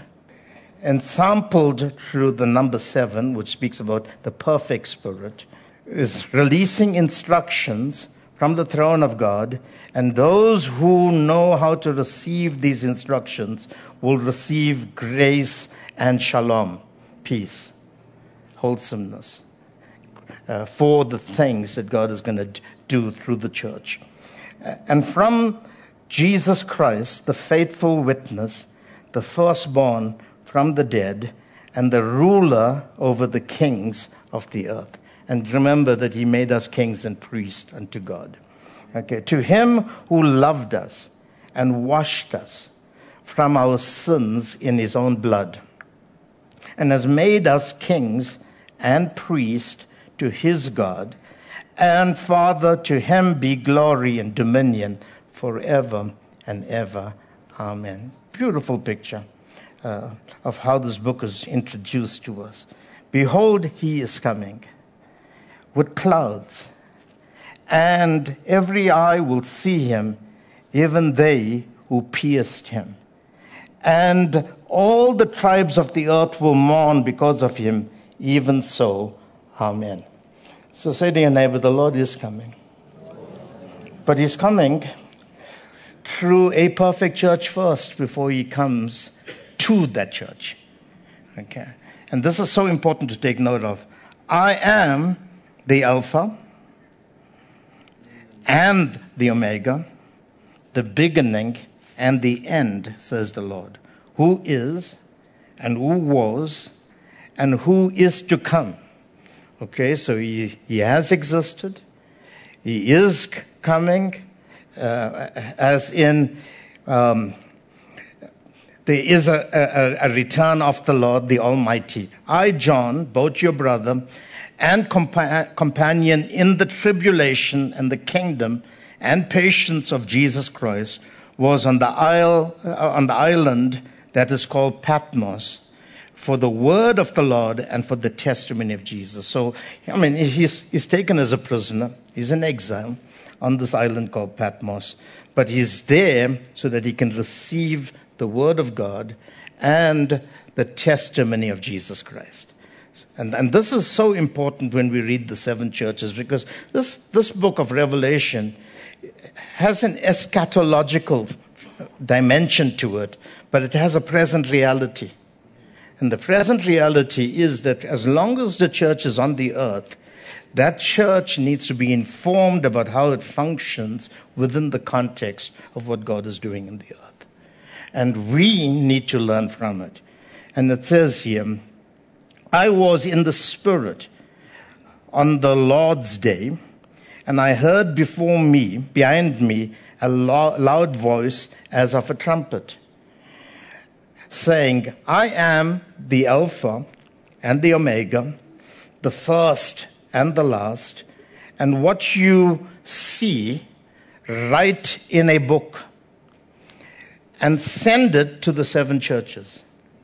ensampled through the number seven, which speaks about the perfect Spirit, is releasing instructions from the throne of God, and those who know how to receive these instructions will receive grace and shalom, peace, wholesomeness, uh, for the things that God is going to do through the church. And from Jesus Christ, the faithful witness, the firstborn from the dead, and the ruler over the kings of the earth. And remember that he made us kings and priests unto God. Okay, to him who loved us and washed us from our sins in his own blood, and has made us kings and priests to his God, and Father, to him be glory and dominion forever and ever. Amen. Beautiful picture uh, of how this book is introduced to us. Behold, he is coming with clouds, and every eye will see him, even they who pierced him. And all the tribes of the earth will mourn because of him, even so. Amen. So say to your neighbor, the Lord is coming. But he's coming through a perfect church first before he comes to that church. Okay. And this is so important to take note of. I am the Alpha and the Omega, the beginning and the end, says the Lord, who is and who was and who is to come. Okay, so he, he has existed. He is coming, uh, as in um, there is a, a, a return of the Lord, the Almighty. I, John, both your brother and compa- companion in the tribulation and the kingdom and patience of Jesus Christ, was on the isle, uh, on the island that is called Patmos, for the word of the Lord and for the testimony of Jesus. So, I mean, he's, he's taken as a prisoner. He's in exile on this island called Patmos. But he's there so that he can receive the word of God and the testimony of Jesus Christ. And, and this is so important when we read the seven churches, because this, this book of Revelation has an eschatological dimension to it, but it has a present reality. And the present reality is that as long as the church is on the earth, That church needs to be informed about how it functions within the context of what God is doing in the earth. And we need to learn from it. And it says here, I was in the Spirit on the Lord's day, and I heard before me, behind me, a loud voice as of a trumpet, saying, I am the Alpha and the Omega, the first and the last, and what you see, write in a book and send it to the seven churches,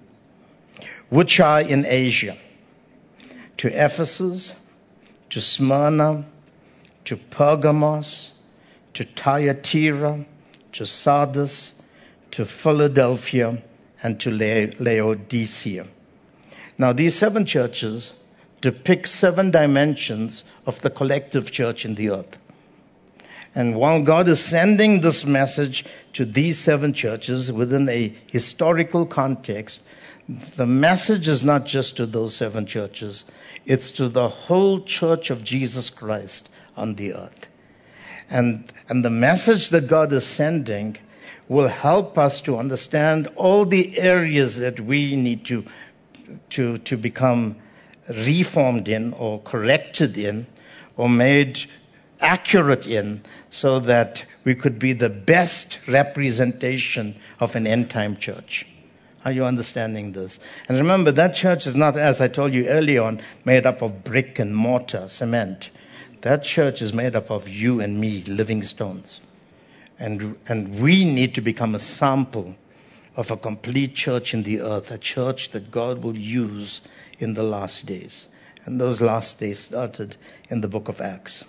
which are in Asia, to Ephesus, to Smyrna, to Pergamos, to Thyatira, to Sardis, to Philadelphia, and to Laodicea. Now, these seven churches depict seven dimensions of the collective church in the earth. And while God is sending this message to these seven churches within a historical context, the message is not just to those seven churches. It's to the whole church of Jesus Christ on the earth. And, and the message that God is sending will help us to understand all the areas that we need to, to, to become reformed in or corrected in or made accurate in, so that we could be the best representation of an end-time church. Are you understanding this? And remember, that church is not, as I told you earlier on, made up of brick and mortar, cement. That church is made up of you and me, living stones. And, and we need to become a sample of a complete church in the earth, a church that God will use in the last days. And those last days started in the book of Acts.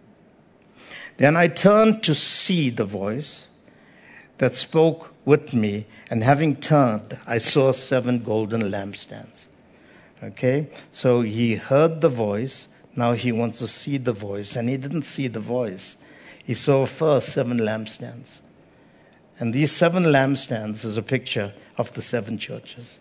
Then I turned to see the voice that spoke with me, and having turned, I saw seven golden lampstands. Okay? So he heard the voice, now he wants to see the voice, and he didn't see the voice. He saw first seven lampstands. And these seven lampstands is a picture of the seven churches.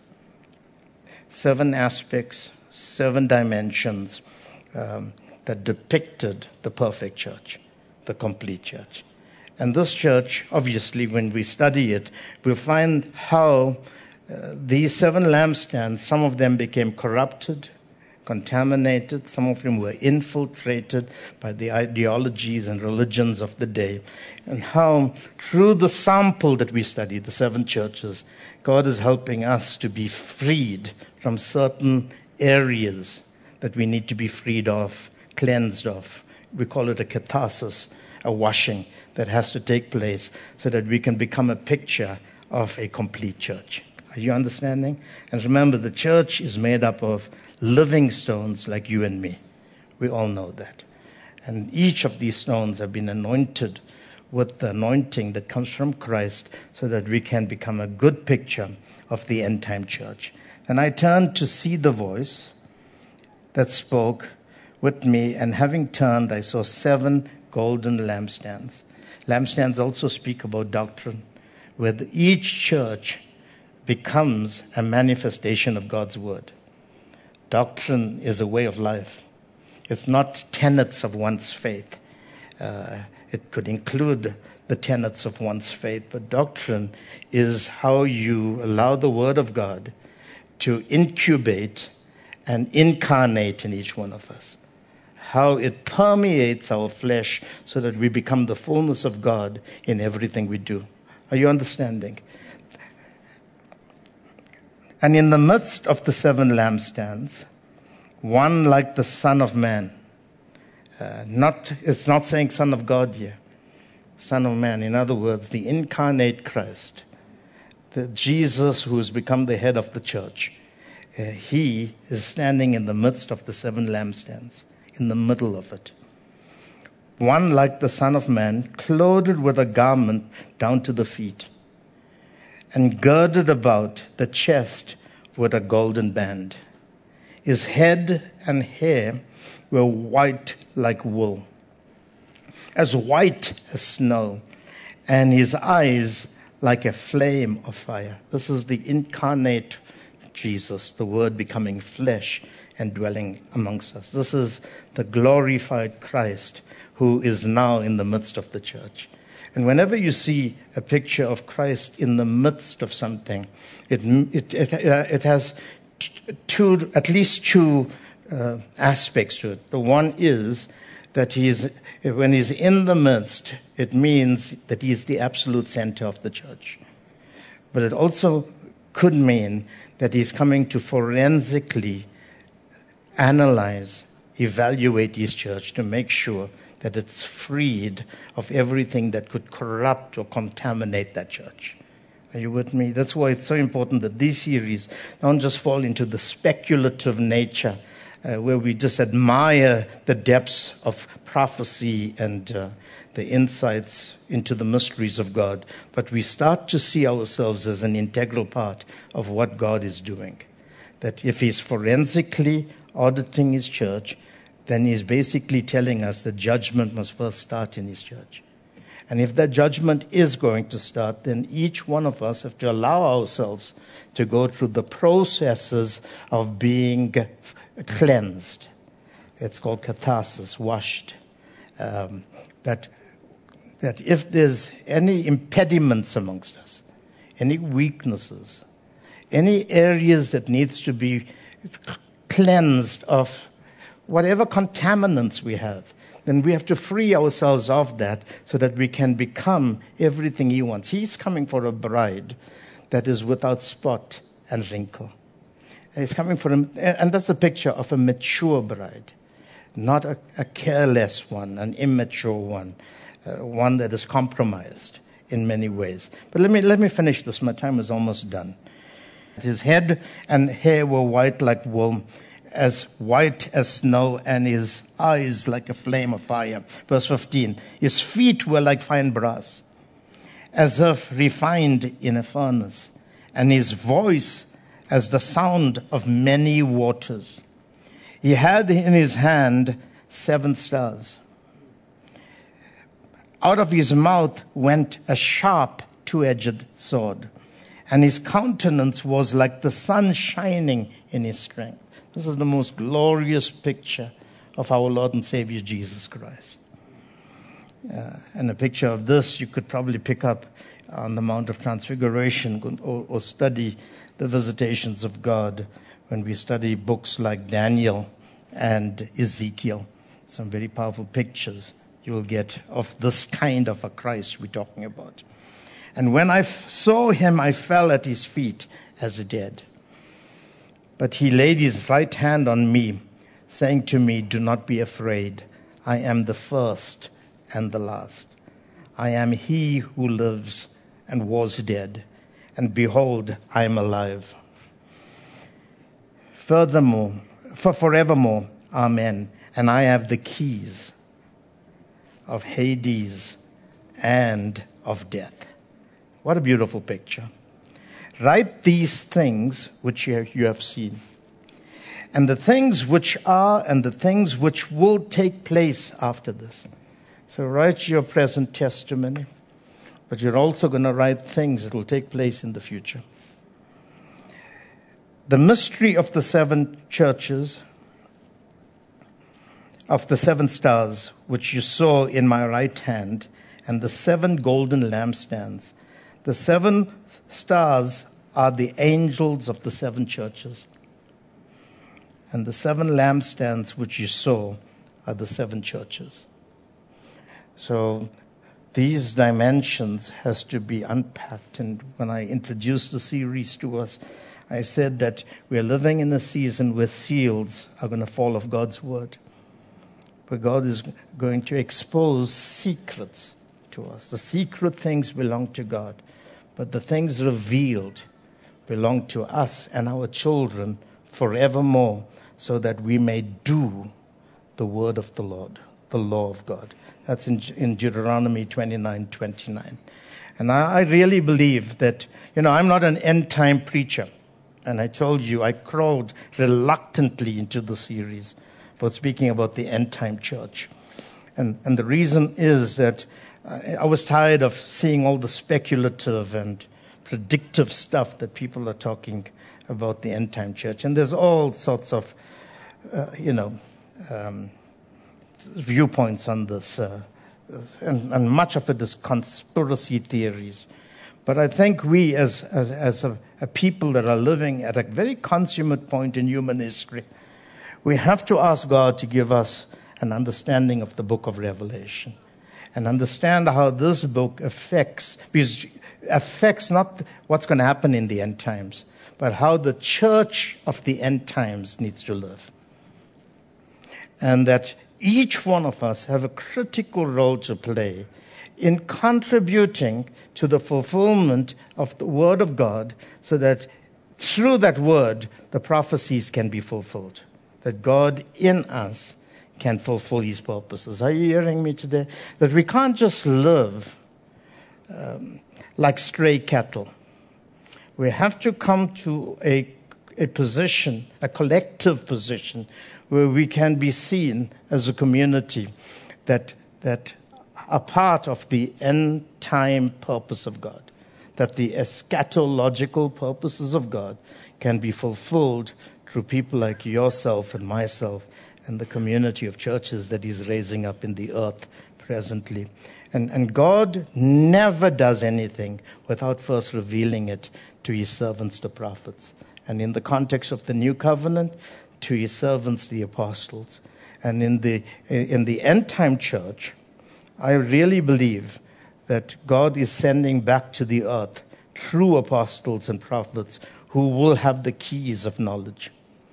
Seven aspects, seven dimensions um, that depicted the perfect church, the complete church. And this church, obviously, when we study it, we'll find how uh, these seven lampstands, some of them became corrupted, contaminated, some of them were infiltrated by the ideologies and religions of the day, and how through the sample that we study, the seven churches, God is helping us to be freed from certain areas that we need to be freed of, cleansed of. We call it a catharsis, a washing that has to take place so that we can become a picture of a complete church. Are you understanding? And remember, the church is made up of living stones like you and me. We all know that. And each of these stones have been anointed with the anointing that comes from Christ so that we can become a good picture of the end-time church. And I turned to see the voice that spoke with me, and having turned, I saw seven golden lampstands. Lampstands also speak about doctrine, where each church becomes a manifestation of God's word. Doctrine is a way of life. It's not tenets of one's faith. Uh, it could include the tenets of one's faith, but doctrine is how you allow the word of God to incubate and incarnate in each one of us. How it permeates our flesh so that we become the fullness of God in everything we do. Are you understanding? And in the midst of the seven lampstands, one like the Son of Man. Uh, not, it's not saying Son of God here. Son of Man. In other words, the incarnate Christ. The Jesus who has become the head of the church. Uh, he is standing in the midst of the seven lampstands. In the middle of it. One like the Son of Man, clothed with a garment down to the feet, and girded about the chest with a golden band. His head and hair were white like wool, as white as snow, and his eyes like a flame of fire. This is the incarnate Jesus, the Word becoming flesh and dwelling amongst us. This is the glorified Christ who is now in the midst of the church. And whenever you see a picture of Christ in the midst of something, it it it, uh, it has t- two, at least two uh, aspects to it. The one is that he is, when he's in the midst, it means that he is the absolute center of the church. But it also could mean that he's coming to forensically analyze, evaluate his church to make sure that it's freed of everything that could corrupt or contaminate that church. Are you with me? That's why it's so important that these series don't just fall into the speculative nature uh, where we just admire the depths of prophecy and uh, the insights into the mysteries of God, but we start to see ourselves as an integral part of what God is doing. That if he's forensically auditing his church, then he's basically telling us that judgment must first start in his church. And if that judgment is going to start, then each one of us have to allow ourselves to go through the processes of being cleansed. It's called catharsis, washed. Um, that, that if there's any impediments amongst us, any weaknesses, any areas that needs to be cleansed of whatever contaminants we have, then we have to free ourselves of that so that we can become everything he wants. He's coming for a bride that is without spot and wrinkle. He's coming for him, and that's a picture of a mature bride, not a, a careless one, an immature one, uh, one that is compromised in many ways. But let me let me finish this. My time is almost done. His head and hair were white like wool, as white as snow, and his eyes like a flame of fire. Verse fifteen, his feet were like fine brass, as if refined in a furnace, and his voice as the sound of many waters. He had in his hand seven stars. Out of his mouth went a sharp two-edged sword, and his countenance was like the sun shining in his strength. This is the most glorious picture of our Lord and Savior Jesus Christ. Uh, and a picture of this you could probably pick up on the Mount of Transfiguration or, or study the visitations of God when we study books like Daniel and Ezekiel. Some very powerful pictures you will get of this kind of a Christ we're talking about. And when I f- saw him, I fell at his feet as dead. But he laid his right hand on me, saying to me, do not be afraid. I am the first and the last. I am he who lives and was dead, and behold, I am alive. Furthermore, for forevermore, amen. And I have the keys of Hades and of death. What a beautiful picture. Write these things which you have seen, and the things which are, and the things which will take place after this. So write your present testimony, but you're also going to write things that will take place in the future. The mystery of the seven churches, of the seven stars, which you saw in my right hand, and the seven golden lampstands. The seven stars are the angels of the seven churches. And the seven lampstands which you saw are the seven churches. So these dimensions has to be unpacked. And when I introduced the series to us, I said that we're living in a season where seals are going to fall of God's word, where God is going to expose secrets to us. The secret things belong to God, but the things revealed belong to us and our children forevermore, so that we may do the word of the Lord, the law of God. That's in, in Deuteronomy twenty-nine twenty-nine. And I, I really believe that, you know, I'm not an end-time preacher. And I told you, I crawled reluctantly into the series, but speaking about the end-time church. And, and the reason is that I was tired of seeing all the speculative and predictive stuff that people are talking about the end-time church. And there's all sorts of uh, you know, um, viewpoints on this, uh, and, and much of it is conspiracy theories. But I think we, as as, as a, a people that are living at a very consummate point in human history, we have to ask God to give us an understanding of the book of Revelation, and understand how this book affects, because affects not what's going to happen in the end times, but how the church of the end times needs to live. And that each one of us have a critical role to play in contributing to the fulfillment of the Word of God, so that through that Word, the prophecies can be fulfilled. That God in us can fulfill His purposes. Are you hearing me today? That we can't just live um, like stray cattle. We have to come to a, a position, a collective position, where we can be seen as a community that that are part of the end time purpose of God, that the eschatological purposes of God can be fulfilled through people like yourself and myself and the community of churches that He's raising up in the earth presently. And, and God never does anything without first revealing it to His servants, the prophets. And in the context of the new covenant, to His servants, the apostles. And in the in the end time church, I really believe that God is sending back to the earth true apostles and prophets who will have the keys of knowledge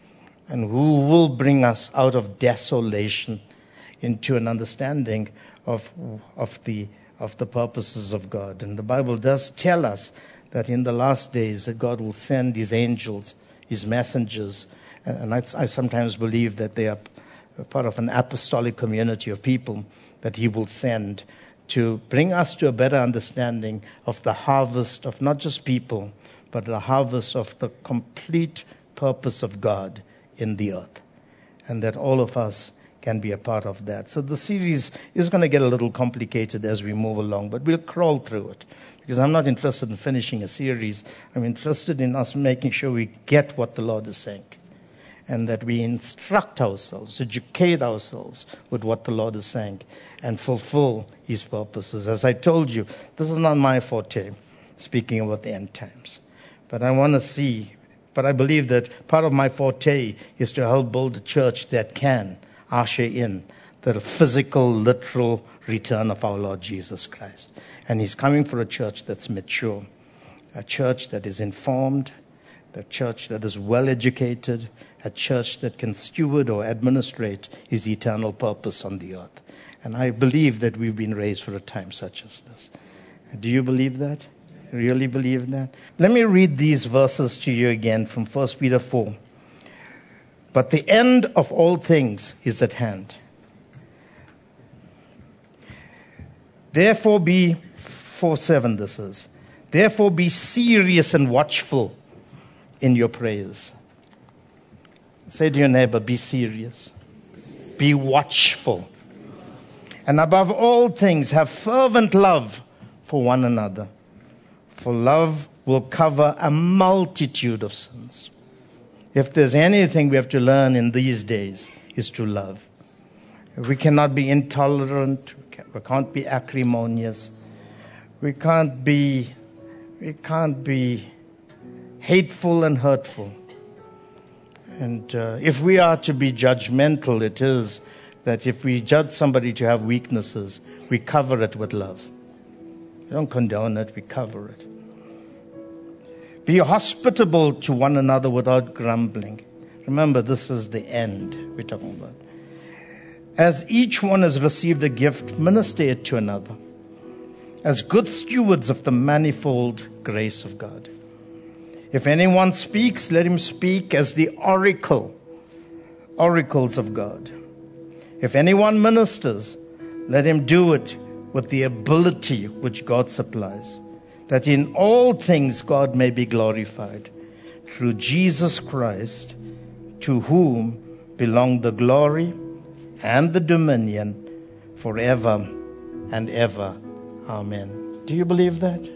and who will bring us out of desolation into an understanding of of the of the purposes of God. And the Bible does tell us that in the last days that God will send His angels, His messengers. And I, I sometimes believe that they are part of an apostolic community of people that He will send to bring us to a better understanding of the harvest of not just people, but the harvest of the complete purpose of God in the earth. And that all of us can be a part of that. So the series is going to get a little complicated as we move along, but we'll crawl through it. Because I'm not interested in finishing a series. I'm interested in us making sure we get what the Lord is saying. And that we instruct ourselves, educate ourselves with what the Lord is saying, and fulfill His purposes. As I told you, this is not my forte, speaking about the end times. But I want to see, but I believe that part of my forte is to help build a church that can usher in the physical, literal return of our Lord Jesus Christ. And He's coming for a church that's mature, a church that is informed, a church that is well educated, a church that can steward or administrate His eternal purpose on the earth. And I believe that we've been raised for a time such as this. Do you believe that? Really believe that? Let me read these verses to you again from First Peter four. But the end of all things is at hand. Therefore be, four seven this is, therefore be serious and watchful in your prayers. Say to your neighbor, be serious. Be watchful. And above all things, have fervent love for one another. For love will cover a multitude of sins. If there's anything we have to learn in these days, is to love. We cannot be intolerant. We can't be acrimonious. We can't be, we can't be hateful and hurtful. And uh, if we are to be judgmental, it is that if we judge somebody to have weaknesses, we cover it with love. We don't condone it, we cover it. Be hospitable to one another without grumbling. Remember, this is the end we're talking about. As each one has received a gift, minister it to another, as good stewards of the manifold grace of God. If anyone speaks, let him speak as the oracle, oracles of God. If anyone ministers, let him do it with the ability which God supplies, that in all things God may be glorified, through Jesus Christ, to whom belong the glory and the dominion forever and ever. Amen. Do you believe that?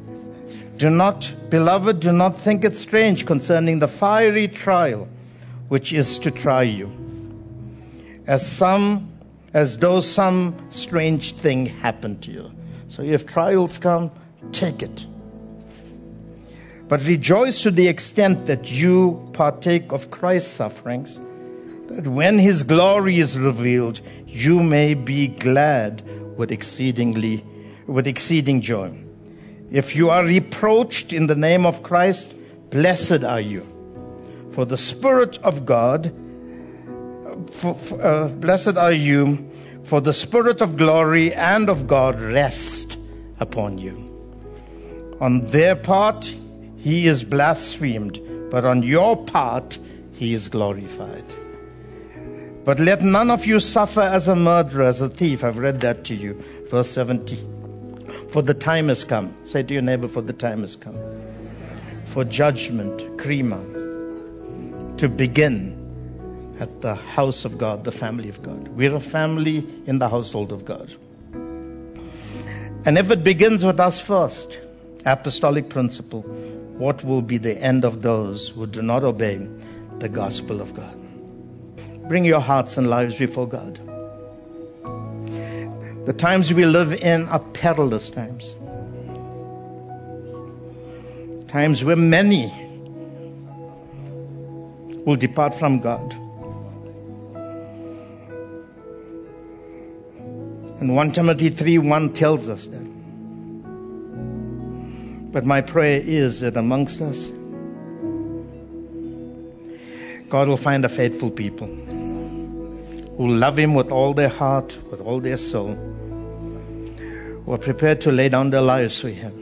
Do not, beloved, do not think it strange concerning the fiery trial which is to try you, as some, as though some strange thing happened to you. So if trials come, take it. But rejoice to the extent that you partake of Christ's sufferings, that when his glory is revealed, you may be glad with exceedingly, with exceeding joy. If you are reproached in the name of Christ, blessed are you. For the Spirit of God, for, for, uh, blessed are you, for the Spirit of glory and of God rest upon you. On their part, he is blasphemed, but on your part, he is glorified. But let none of you suffer as a murderer, as a thief. I've read that to you. Verse seventeen. For the time has come. Say to your neighbor, for the time has come. For judgment, krima, to begin at the house of God, the family of God. We're a family in the household of God. And if it begins with us first, apostolic principle, what will be the end of those who do not obey the gospel of God? Bring your hearts and lives before God. The times we live in are perilous times. Times where many will depart from God. And First Timothy three one tells us that. But my prayer is that amongst us, God will find a faithful people who love him with all their heart, with all their soul, who are prepared to lay down their lives for him.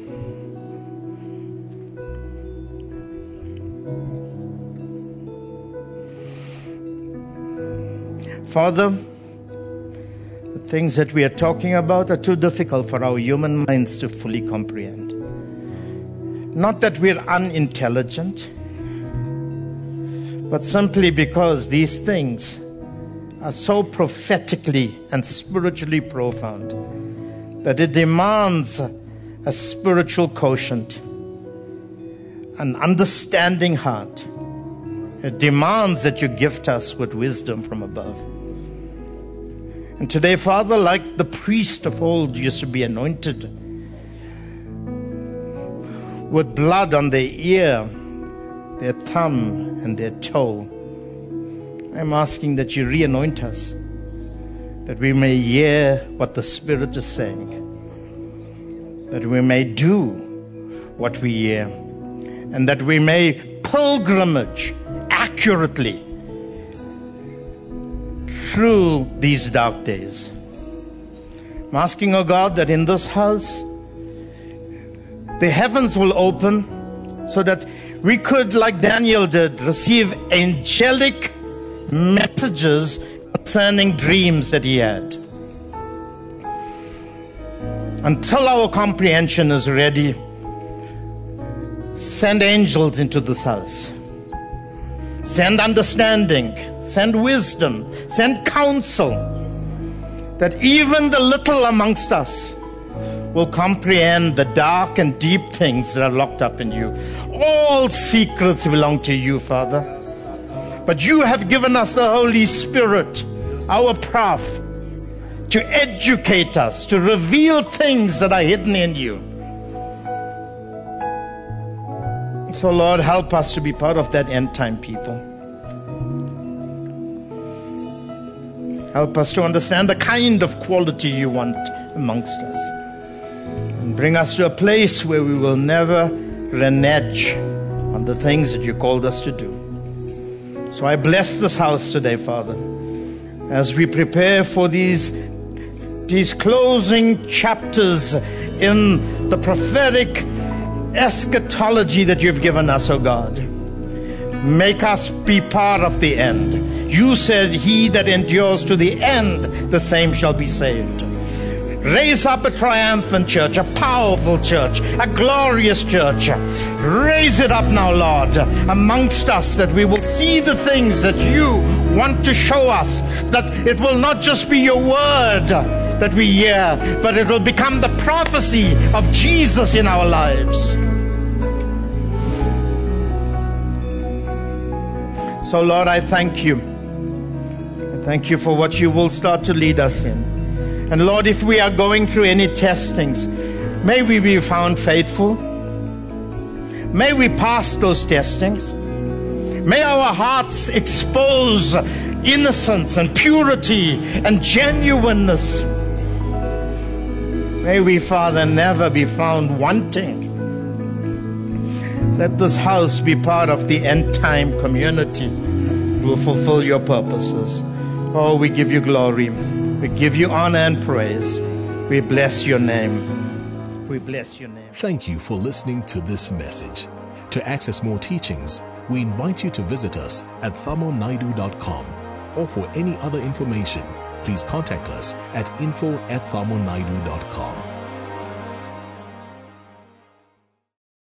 Father, the things that we are talking about are too difficult for our human minds to fully comprehend. Not that we're unintelligent, but simply because these things are so prophetically and spiritually profound that it demands a spiritual quotient, an understanding heart. It demands that you gift us with wisdom from above. And today, Father, like the priest of old used to be anointed with blood on their ear, their thumb, and their toe, I'm asking that you re-anoint us, that we may hear what the Spirit is saying, that we may do what we hear, and that we may pilgrimage accurately through these dark days. I'm asking, oh God, that in this house, the heavens will open so that we could, like Daniel did, receive angelic messages concerning dreams that he had. Until our comprehension is ready, send angels into this house. Send understanding, send wisdom, send counsel, that even the little amongst us will comprehend the dark and deep things that are locked up in you. All secrets belong to you, Father. But you have given us the Holy Spirit, our prof, to educate us, to reveal things that are hidden in you. So, Lord, help us to be part of that end time people. Help us to understand the kind of quality you want amongst us. And bring us to a place where we will never renege on the things that you called us to do. So I bless this house today, Father, as we prepare for these, these closing chapters in the prophetic eschatology that you've given us, oh God. Make us be part of the end. You said, he that endures to the end, the same shall be saved. Raise up a triumphant church, a powerful church, a glorious church. Raise it up now, Lord, amongst us, that we will see the things that you want to show us, that it will not just be your word that we hear, but it will become the prophecy of Jesus in our lives. So, Lord, I thank you. I thank you for what you will start to lead us in. And, Lord, if we are going through any testings, may we be found faithful. May we pass those testings. May our hearts expose innocence and purity and genuineness. May we, Father, never be found wanting. Let this house be part of the end-time community who will fulfill your purposes. Oh, we give you glory. We give you honor and praise. We bless your name. We bless your name. Thank you for listening to this message. To access more teachings, we invite you to visit us at thamon naidu dot com, or for any other information, please contact us at info at thamon naidu dot com.